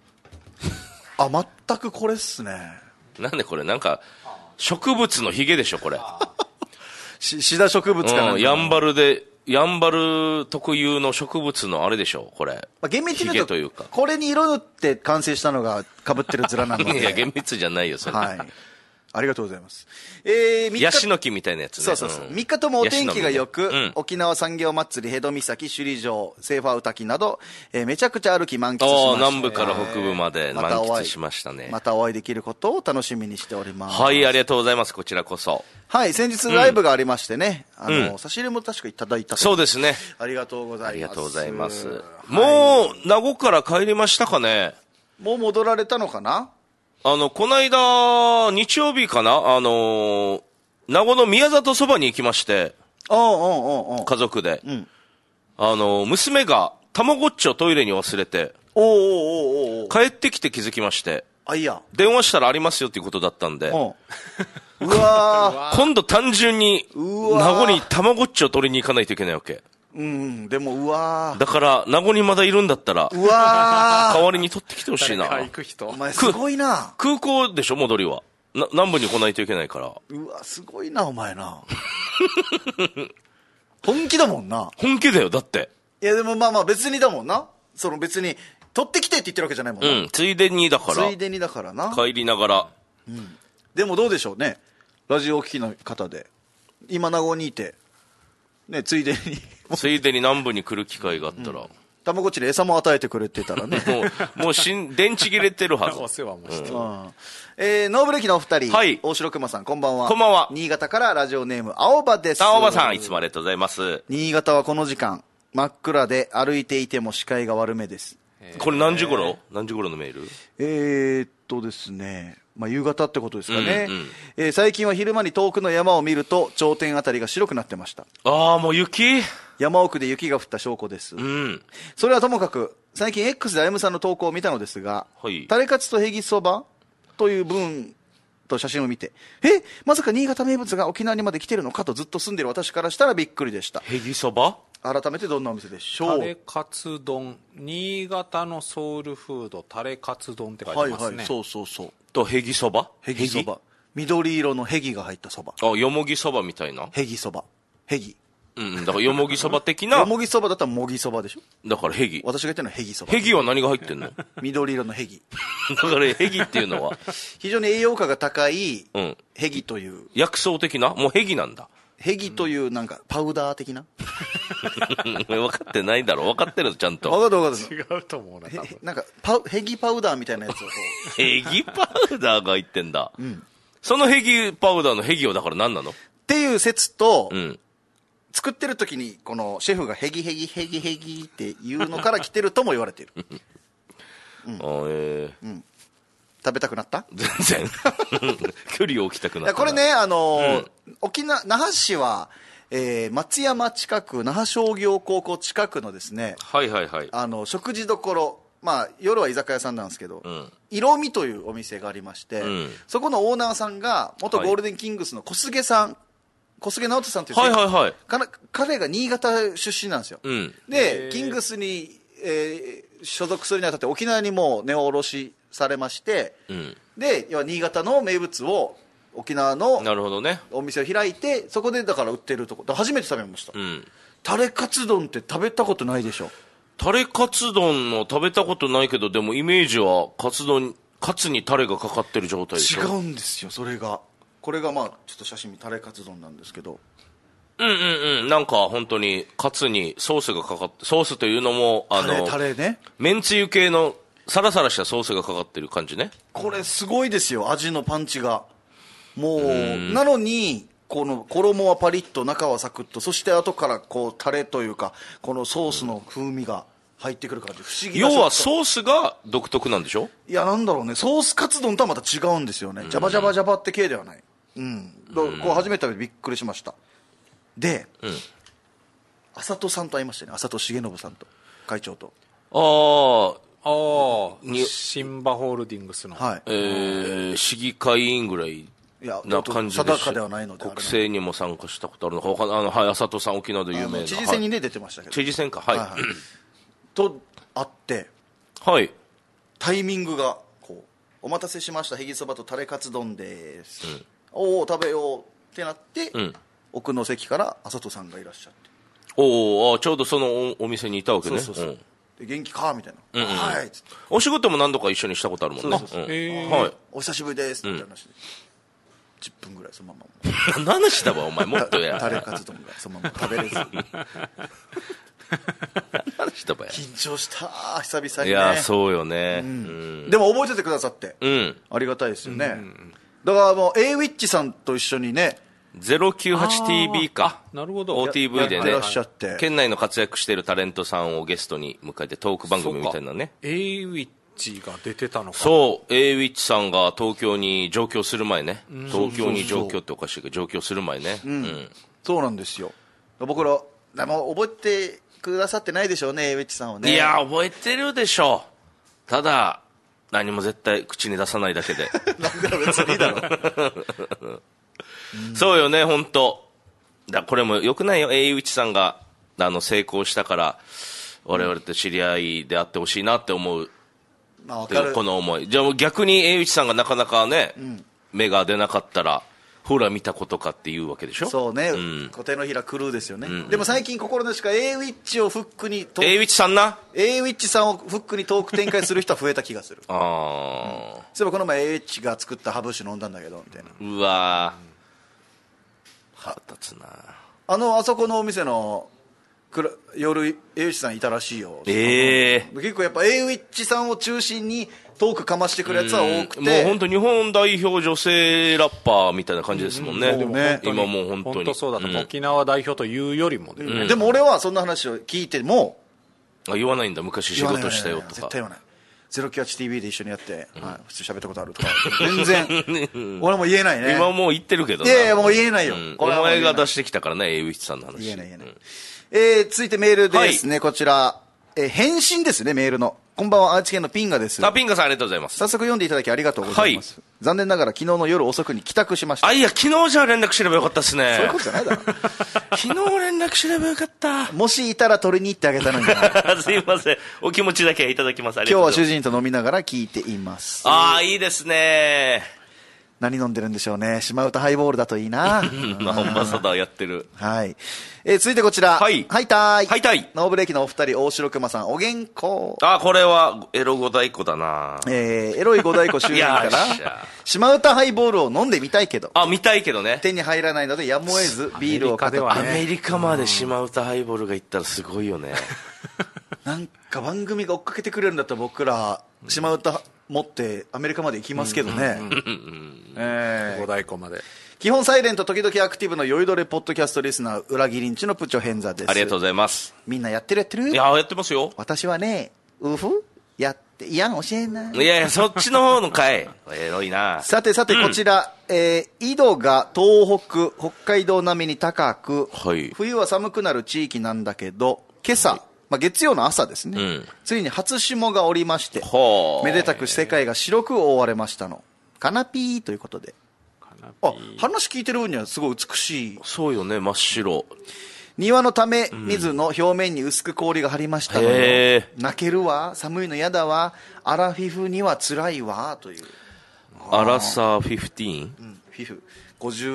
全くこれっすね。 なんでこれ、なんか植物のヒゲでしょこれ。 シダ植物かな。 やんばる特有の植物のあれでしょこれ。 厳密に言うとこれに色塗って完成したのが被ってる面なので。 いや、厳密じゃないよそれ。 はい。ありがとうございます。 ヤシの木みたいなやつね。 そう。3日ともお天気が良く、沖縄産業祭り、辺戸岬、首里城、セーファーウタキなど、めちゃくちゃ歩き満喫しました。 南部から北部まで満喫しましたね。 またお会いできることを楽しみにしております。 はい、ありがとうございます。こちらこそ。 はい、先日ライブがありましてね、差し入れも確かいただいた。 そうですね。 ありがとうございます。 ありがとうございます。もう、名護から帰りましたかね。 もう戻られたのかな。 この間、日曜日かな、名護の宮里そばに行きまして、家族で。娘がたまごっちをトイレに忘れて、帰ってきて気づきまして、電話したらありますよっていうことだったんで、 うわ今度単純に、名護にたまごっちを取りに行かないといけないわけ。 でもだから名護にまだいるんだったら代わりに取ってきてほしいな。 行く人お前すごいな。 空港でしょ戻りは。南部に来ないといけないから。 すごいなお前な。本気だもんな。 本気だよだって。 いやでも別にだもんな。別に取ってきてって言ってるわけじゃないもんな。 ついでにだからな。 帰りながら。 でもどうでしょうね、ラジオを聴きの方で今名護にいてね、ついでに南部に来る機会があったら、 たまごっちで餌も与えてくれてたらね。 もう電池切れてるはず。 お世話もして。 ノーブレーキのお二人、大城熊さんこんばんは。 こんばんは。 新潟からラジオネーム青葉です。 青葉さんいつもありがとうございます。 新潟はこの時間真っ暗で歩いていても視界が悪めです。 これ何時頃のメール？ ですね、夕方ってことですかね。最近は昼間に遠くの山を見ると頂点あたりが白くなってました。 もう雪？ 山奥で雪が降った証拠です。それはともかく最近 X であゆむさんの投稿を見たのですが、タレカツとヘギそばという文と写真を見て、まさか新潟名物が沖縄にまで来てるのかとずっと住んでる私からしたらびっくりでした。 ヘギそば？ 改めてどんなお店でしょう？ タレカツ丼、新潟のソウルフードタレカツ丼って書いてますね。 そうとヘギそば？ ヘギそば、緑色のヘギが入ったそば。 よもぎそばみたいな。 ヘギそば、ヘギ。 だからよもぎそば的な。 よもぎそばだったらもぎそばでしょ。 だからヘギ。 私が言ってるのはヘギそば。 ヘギは何が入ってんの？ 緑色のヘギ。 だからヘギっていうのは非常に栄養価が高いヘギという、 薬草的な、もうヘギなんだ。 ヘギというなんかパウダー的な。 分かってないだろ。分かってるちゃんと。 分かって違うと思うな。 なんかヘギパウダーみたいなやつをヘギパウダーが入ってんだ。そのヘギパウダーのヘギはだから何なのっていう説と、作ってる時にこのシェフがヘギヘギヘギヘギっていうのから来てるとも言われている。食べたくなった？ 全然距離を置きたくなった。 これね、沖縄那覇市は、松山近く那覇商業高校近くのですね、食事処、夜は居酒屋さんなんですけど、色味というお店がありまして、そこのオーナーさんが元ゴールデンキングスの小菅さん、小菅直人さんという、彼が新潟出身なんですよ。でキングスに、所属するにあたって沖縄にも根を下ろしされまして、で要は新潟の名物を沖縄のお店を開いて、そこでだから売ってるとこ初めて食べました。 タレカツ丼って食べたことないでしょ。 タレカツ丼の食べたことないけど、でもイメージはカツにタレがかかってる状態でしょ。 違うんですよ、それが。これがまあちょっと写真見、タレカツ丼なんですけど、 なんか本当にカツにソースがかかって、ソースというのもタレね、 めんつゆ系のサラサラしたソースがかかってる感じね。 これすごいですよ、味のパンチが。もうなのにこの衣はパリッと中はサクッと、そして後からこうタレというかこのソースの風味が入ってくる感じ、不思議な。 要はソースが独特なんでしょ。 いや、なんだろうね、ソースカツ丼とはまた違うんですよね。ジャバジャバジャバって系ではない。こう初めて食べてびっくりしました。で、あさとさんと会いましたね。あさと重信さんと、会長と。 シンバホールディングスの、 市議会委員ぐらいな感じで、 定かではないので、 国政にも参加したことあるのか分からない。あさとさん沖縄で有名な知事選にね、出てましたけど。 知事選か、はい、 と会って、 はい、 タイミングがこう、お待たせしました、へぎそばとタレカツ丼です、おお食べようってなって、奥の席からあさとさんがいらっしゃって、 ちょうどその お店にいたわけね。 で元気かみたいな、はいっつって、 お仕事も何度か一緒にしたことあるもんね。はい、 お久しぶりですって話で、10分ぐらいそのまま何話だわお前、もっとやタレカツ丼がそのまま食べれず緊張した久々にね。 いやそうよね、 でも覚えててくださって、ありがたいですよね。だからもう A ウィッチさんと一緒にね、 098TV か、 なるほど、 OTV でね、 いらっしゃって、 県内の活躍しているタレントさんをゲストに迎えてトーク番組みたいなね。 A ウィッチが出てたのか。 そう、 A ウィッチさんが東京に上京する前ね、東京に上京っておかしいけど上京する前ね、 そうなんですよ。僕らでも覚えてくださってないでしょうね、 A ウィッチさんはね。 いや覚えてるでしょう。ただ何も絶対口に出さないだけでなんだろ別にいいだろそうよね、本当。これもよくないよ、A ウィッチさんが成功したから我々と知り合いであってほしいなって思う、この思い。じゃあ逆に A ウィッチさんがなかなかね、目が出なかったらほら見たことかっていうわけでしょ。 そうね、小手のひらクルーですよね、でも最近心なしか A ウィッチをフックに A ウィッチさんな A ウィッチさんをフックにトーク展開する人は増えた気がする。そういえばこの前 A ウィッチが作ったハブ酒飲んだんだけどみたいな。 うわ腹立つな。 あそこのお店の夜 A ウィッチさんいたらしいよ。結構やっぱ A ウィッチさんを中心にトークかましてくるやつは多くて、 もう本当日本代表女性ラッパーみたいな感じですもんね、今もう本当にそうだと、沖縄代表というよりもね、 でも俺はそんな話を聞いても言わないんだ、昔仕事したよとか。 絶対言わない。098TV で一緒にやって、普通喋ったことあるとか全然俺も言えないね。 今もう言ってるけどな。 いやいやもう言えないよ、 お前が出してきたからね、 A ウィッチさんの話。 言えない言えない。続いてメールですね、こちら、返信ですね、メールの。こんばんは、愛知県のピンガです。 ピンガさんありがとうございます。 早速読んでいただきありがとうございます。残念ながら昨日の夜遅くに帰宅しました。 いや昨日じゃ連絡すればよかったですね。 そういうことじゃないだろ昨日連絡すればよかった。 もしいたら取りに行ってあげたのにすいません、お気持ちだけいただきます。 今日は主人と飲みながら聞いています。 いいですね。 何飲んでるんでしょうね。島唄ハイボールだといいな。 アンバサダーやってる。 はい。続いてこちら。 はいはいたい。 はいたい。 ノーブレーキのお二人、大城熊さん、お元気。これはエロ五太鼓だな。 エロい五太鼓周辺から島唄ハイボールを飲んでみたいけど。 見たいけどね。 手に入らないのでやむを得ずビールを買って。 アメリカまで島唄ハイボールが行ったらすごいよね。 なんか番組が追っかけてくれるんだったら僕ら島唄持ってアメリカまで行きますけどね。 五太鼓まで。 基本サイレント時々アクティブの酔いどれポッドキャストリスナー裏切りんちのプチョヘンザです。 ありがとうございます。 みんなやってるいややってますよ。 私はねやっていやん教えない。 いやそっちの方のかい。エロいな。 さてこちら、緯度が東北北海道並みに高く、冬は寒くなる地域なんだけど今朝、月曜の朝ですね、ついに初霜が降りまして、めでたく世界が白く覆われましたの。カナピーということで、話聞いてる分にはすごい美しい。 そうよね、真っ白。 庭のため水の表面に薄く氷が張りましたので、泣けるわ、寒いのやだわ、アラフィフには辛いわという。 アラサー15？ フィフ50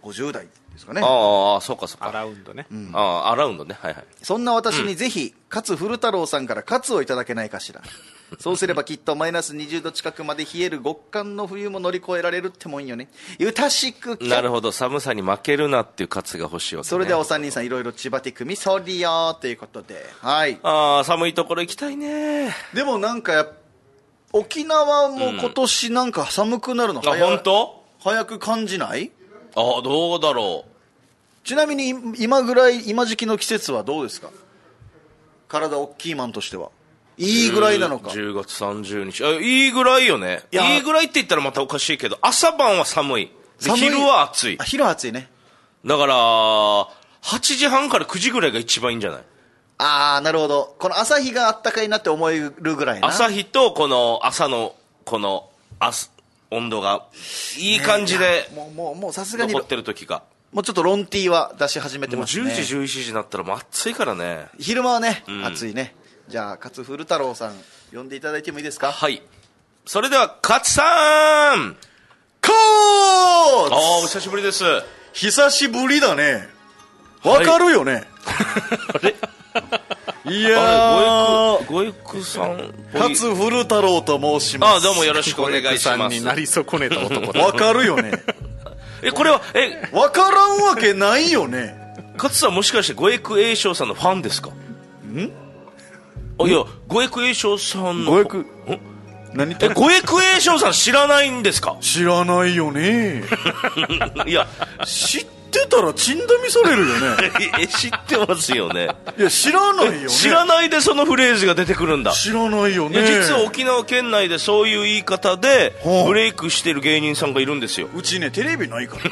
50代ですかね。 ああ、そうかそうか。 アラウンドね。 アラウンドね。はいはい。 そんな私にぜひ、勝古太郎さんから勝をいただけないかしら。そうすればきっとマイナス20度近くまで冷える極寒の冬も乗り越えられるってもんよね。ゆたしくなるほど、寒さに負けるなっていう勝が欲しいわけね。 それではお三人さんいろいろ千葉テクミソリよということで、はい。 寒いところ行きたいね。 でもなんか沖縄も今年なんか寒くなるの本当？ 早く感じない？ どうだろう。ちなみに今時期の季節はどうですか？体大きいマンとしてはいいぐらいなのか。 10月30日。いいぐらいよね。いいぐらいって言ったらまたおかしいけど、朝晩は寒い。昼は暑い。 昼は暑いね。 だから、8時半から9時ぐらいが一番いいんじゃない？ なるほど。この朝日があったかいなって思えるぐらいな。 朝日とこの朝のこの温度がいい感じで、 もうさすがに残ってる時が。 もうちょっとロンティーは出し始めてますね。 もう10時11時になったらもう暑いからね。 昼間はね、暑いね。じゃあ勝古太郎さん呼んでいただいてもいいですか？ はい。それでは勝さん、お久しぶりです。 久しぶりだね。わかるよね。 あれいやー、ごゆくさん、 勝古太郎と申します。 どうもよろしくお願いします。 さんになり損ねた男だ。わかるよね。 これはわからんわけないよね。 勝さんもしかしてごえく栄翔さんのファンですか？いや、ごえく栄翔さんの何言ってる？ ごえく栄翔さん知らないんですか？ 知らないよね。 いや、 知ってたらチンダミされるよね。 知ってますよね。 いや、知らないよね。 知らないでそのフレーズが出てくるんだ。 知らないよね。 実は沖縄県内でそういう言い方でブレイクしてる芸人さんがいるんですよ。 うちね、テレビないから。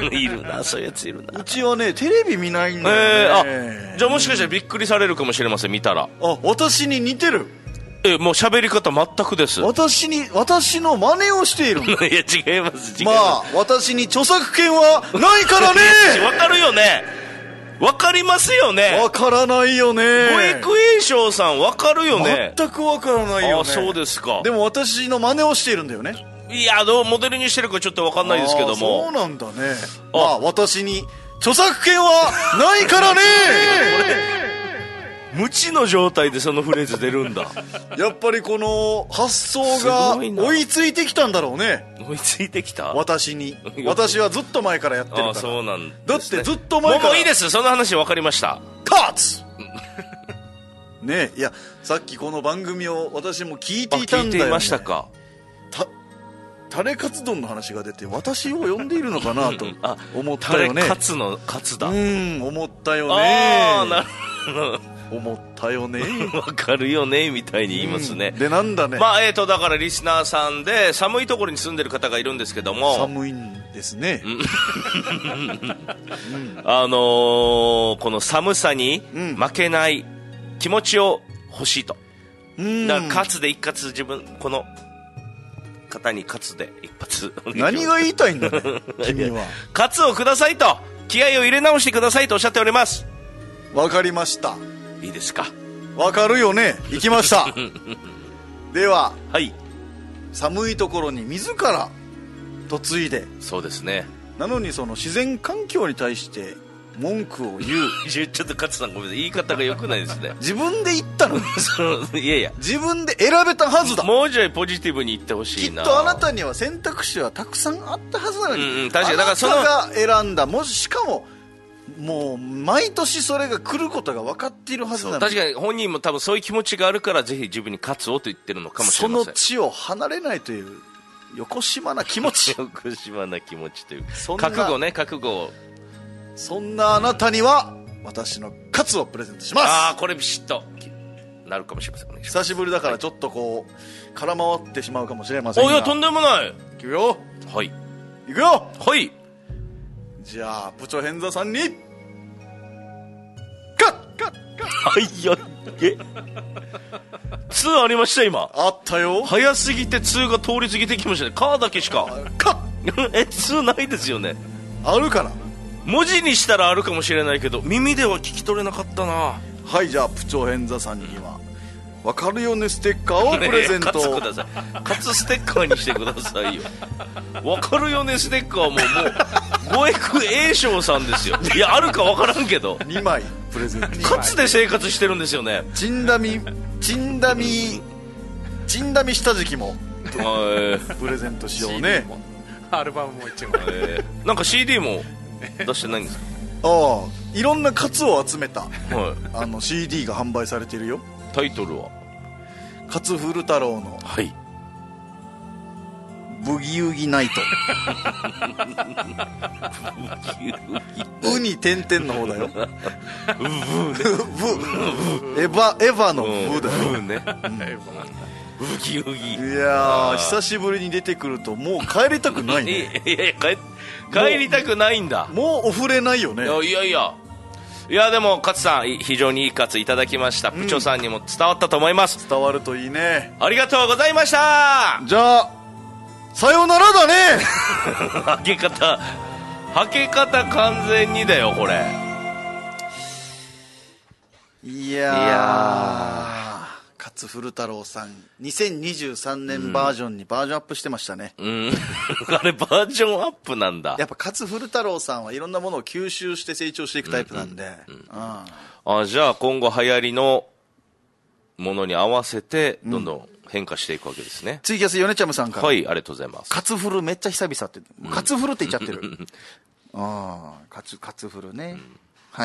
いるな、そういうやついるな。 うちはね、テレビ見ないんだよね。 じゃあもしかしたらびっくりされるかもしれません、見たら。 私に似てる。 もう喋り方全くです。 私の真似をしている。 いや、違います。 私に著作権はないからね。 わかるよね。わかりますよね。 わからないよね。 ごえく栄翔さんわかるよね。 全くわからないよね。 そうですか。 でも私の真似をしているんだよね。 いや、どうモデルにしてるかちょっとわかんないですけども。 そうなんだね。私に著作権はないからね。 無知の状態でそのフレーズ出るんだ。 やっぱりこの発想が追いついてきたんだろうね。 追いついてきた？ 私はずっと前からやってるから。 そうなんですね。 だってずっと前から。 もういいです、その話分かりました。 カッツねえ、いや、さっきこの番組を私も聞いていたんだよね。 聞いていましたか？ タレカツ丼の話が出て私を呼んでいるのかなと思ったよね。 タレカツのカツだ。 思ったよね。 なるほど。 思ったよね。 わかるよねみたいに言いますね。 で、なんだね。 だからリスナーさんで寒いところに住んでる方がいるんですけども。 寒いんですね。 この寒さに負けない気持ちを欲しいと。だからカツで一括自分、この方にカツで一発。 何が言いたいんだね、君は。 カツをくださいと、気合を入れ直してくださいとおっしゃっております。 わかりました。 いいですか？ わかるよね。行きました。では、 はい。 寒いところに自ら嫁いで。 そうですね。 なのにその自然環境に対して文句を言う。 ちょっと勝さんごめんなさい、言い方が良くないですね。 自分で言ったのに。 いやいや、 自分で選べたはずだ。 もうちょいポジティブに言ってほしいな。 きっとあなたには選択肢はたくさんあったはずなのに、 確かに。だからそのあなたが選んだ、しかももう毎年それが来ることが分かっているはずなの。 確かに本人も多分そういう気持ちがあるからぜひ自分に勝つをと言ってるのかもしれません。 その地を離れないというよこしまな気持ち。 よこしまな気持ちという覚悟ね、覚悟。 そんなあなたには私のカツをプレゼントします。 これビシッとなるかもしれません。 久しぶりだからちょっとこう空回ってしまうかもしれませんが。 いや、とんでもない。 いくよ。 はい、 いくよ。 はい。 じゃあ部長変座さんにはいよ。2ありました。今あったよ。 早すぎて2が通り過ぎてきましたね。カーだけしか2ないですよね。 あるから。 文字にしたらあるかもしれないけど耳では聞き取れなかったな。 はい、じゃあ部長変座さんにはわかるよねステッカーをプレゼント。 カツください。カツステッカーにしてくださいよ。わかるよねステッカーもボエク A 賞さんですよ。いや、あるか分からんけど 2枚プレゼント。 カツで生活してるんですよね。 チンダミ下敷きもプレゼントしようね。 アルバムも1枚、 なんか CD も出してないんですか？ いろんなカツを集めた、CD が販売されてるよ。 タイトルはカツフル太郎のブギウギナイト。ウに点々の方だよ。エヴァのブだよね。 ブギウギ。 いやー、久しぶりに出てくるともう帰りたくないね。 帰りたくないんだ。 もうお触れないよね。 いやでもカツさん非常にいいカツいただきました。プチョさんにも伝わったと思います。 伝わるといいね。 ありがとうございました。 じゃあさよならだね。 はけ方完全にだよこれ。 いやカツフル太郎さん2023年バージョンにバージョンアップしてましたね。 あれバージョンアップなんだ。 やっぱカツフル太郎さんはいろんなものを吸収して成長していくタイプなんで、 じゃあ今後流行りのものに合わせてどんどん変化していくわけですね。 ツイキャスヨネチャムさんから、 はい、ありがとうございます。 カツフルめっちゃ久々って、カツフルって言っちゃってる。カツフルね、はい。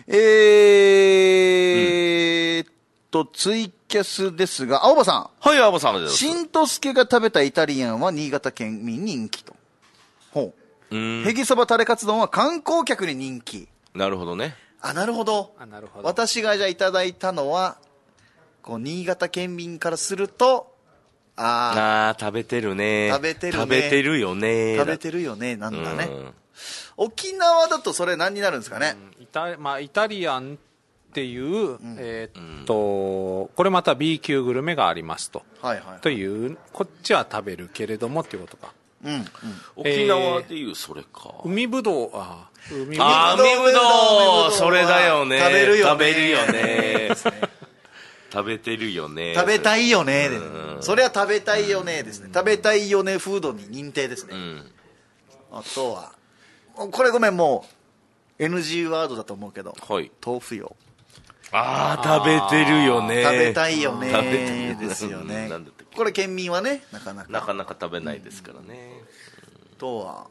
ツイキャスですが、青葉さん。 はい、青葉さんです。 しんとすけが食べたイタリアンは新潟県民に人気と。へぎそばタレカツ丼は観光客に人気。 なるほどね。 なるほど。私がじゃあいただいたのは、こう新潟県民からすると、 食べてるね。食べてるよね。 食べてるよね、なんだね。沖縄だとそれ何になるんですかね。 イタリアンっていう、これまた B 級グルメがありますと、というこっちは食べるけれどもっていうことか。 沖縄でいうそれか。 海ぶどう。 海ぶどうそれだよね。食べるよね。食べてるよね。 食べたいよね。それは食べたいよねですね。食べたいよねフードに認定ですね。あとはこれごめん、もう NG ワードだと思うけど、豆腐よ。 食べてるよね。 食べたいよねですよね。これ県民はね、なかなか食べないですからね。 とは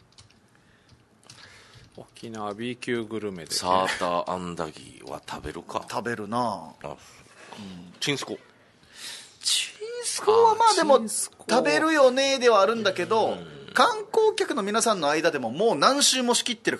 沖縄 B 級グルメで、 サーターアンダギーは食べるか。 食べるな。 チンスコはまあでも食べるよねではあるんだけど、観光客の皆さんの間でももう何周も仕切ってるから、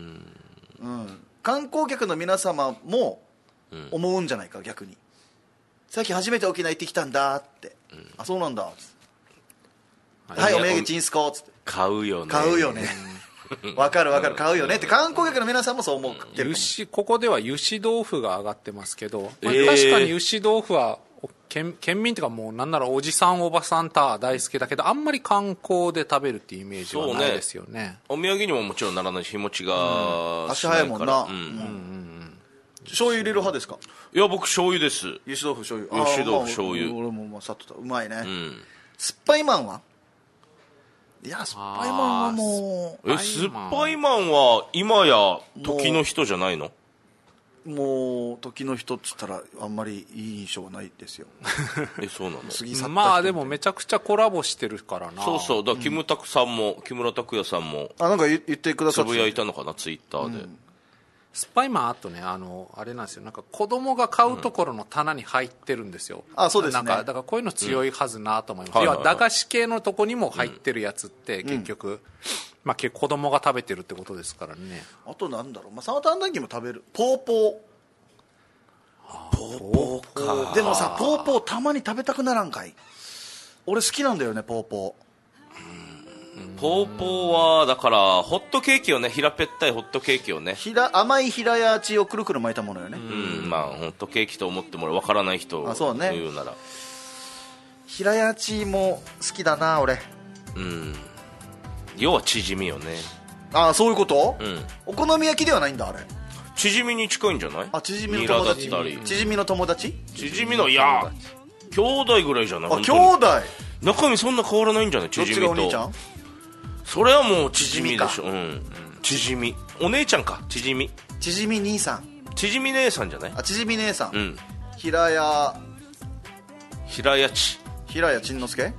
観光客の皆様も思うんじゃないか、逆に。さっき初めて沖縄行ってきたんだって、そうなんだっつって、はい、お土産チンスコっつって、 買うよねわかる買うよねって観光客の皆さんもそう思ってる。 ここでは油脂豆腐が上がってますけど、確かに油脂豆腐は県民というか、もうなんならおじさんおばさん大好きだけど、あんまり観光で食べるっていうイメージはないですよね。 お土産にももちろんならないし、日持ちが足早いもんな。醤油入れる派ですか？ いや、僕醤油です。 油脂豆腐醤油。 油脂豆腐醤油。 俺もさっとうまいね。酸っぱいマンは？いや、酸っぱいマンはもう。 酸っぱいマンは今や時の人じゃないの？ もう時の人っつったらあんまりいい印象はないですよ。 そうなの？ まあでもめちゃくちゃコラボしてるからな。 そうだからキムタクさんも木村拓哉さんもなんか言ってくださって、 つぶやいたのかな、ツイッターで。 スパイマン、あとね、あれなんですよ、なんか子供が買うところの棚に入ってるんですよ。 そうですね。 なんかだからこういうの強いはずなと思います。要は駄菓子系のとこにも入ってるやつって結局、まあ結構子供が食べてるってことですからね。 あとなんだろう、サーターアンダギーも食べる。ポーポーか。でもさ、ポーポーたまに食べたくならんかい。俺好きなんだよね、ポーポー。 ポーポーはだからホットケーキをね、平べったいホットケーキをね、 甘い平屋地をくるくる巻いたものよね。 まあホットケーキと思っても分からない人を言うなら、 平屋地も好きだな俺。 要はチヂミよね。 そういうこと？お好み焼きではないんだあれ。 チヂミに近いんじゃない？ チヂミの友達。チヂミの友達？ チヂミの、いや兄弟ぐらいじゃない？ 兄弟。 中身そんな変わらないんじゃない？チヂミと。 どっちがお兄ちゃん？ それはもうチヂミでしょ。チヂミお姉ちゃんか。チヂミ兄さん。 チヂミ姉さんじゃない。 チヂミ姉さん。 平屋ちんのすけ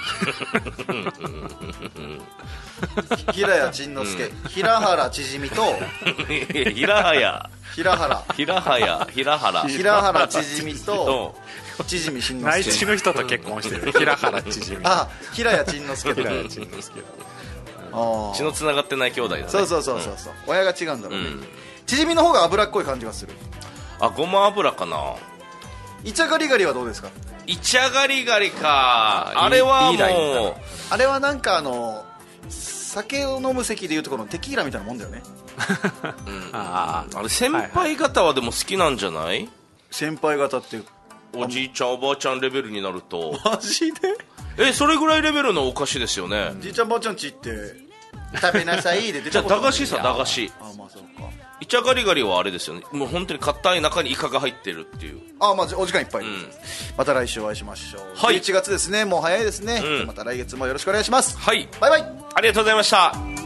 平屋ちんのすけ、平原チヂミと平原チヂミとチヂミしんのすけ。 内地の人と結婚してる。平原チヂミ。 平屋ちんのすけと。 血のつながってない兄弟だね。 そう親が違うんだろうね。チヂミの方が脂っこい感じがする。 ごま油かな。 イチャガリガリはどうですか。 イチャガリガリか。あれはもうあれはなんか酒を飲む席でいうところのテキーラみたいなもんだよね。 あれ先輩方はでも好きなんじゃない。 先輩方っておじいちゃんおばあちゃんレベルになると。 マジでそれぐらいレベルのお菓子ですよね。 じいちゃんばあちゃんちって食べなさいで出じゃあ駄菓子さ、駄菓子。 まあそうか。 イチャガリガリはあれですよね。もう本当に硬い中にイカが入ってるっていう。 まあお時間いっぱいです、また来週お会いしましょう。11月ですね。もう早いですね、また来月もよろしくお願いします。 はい、 バイバイ。 ありがとうございました。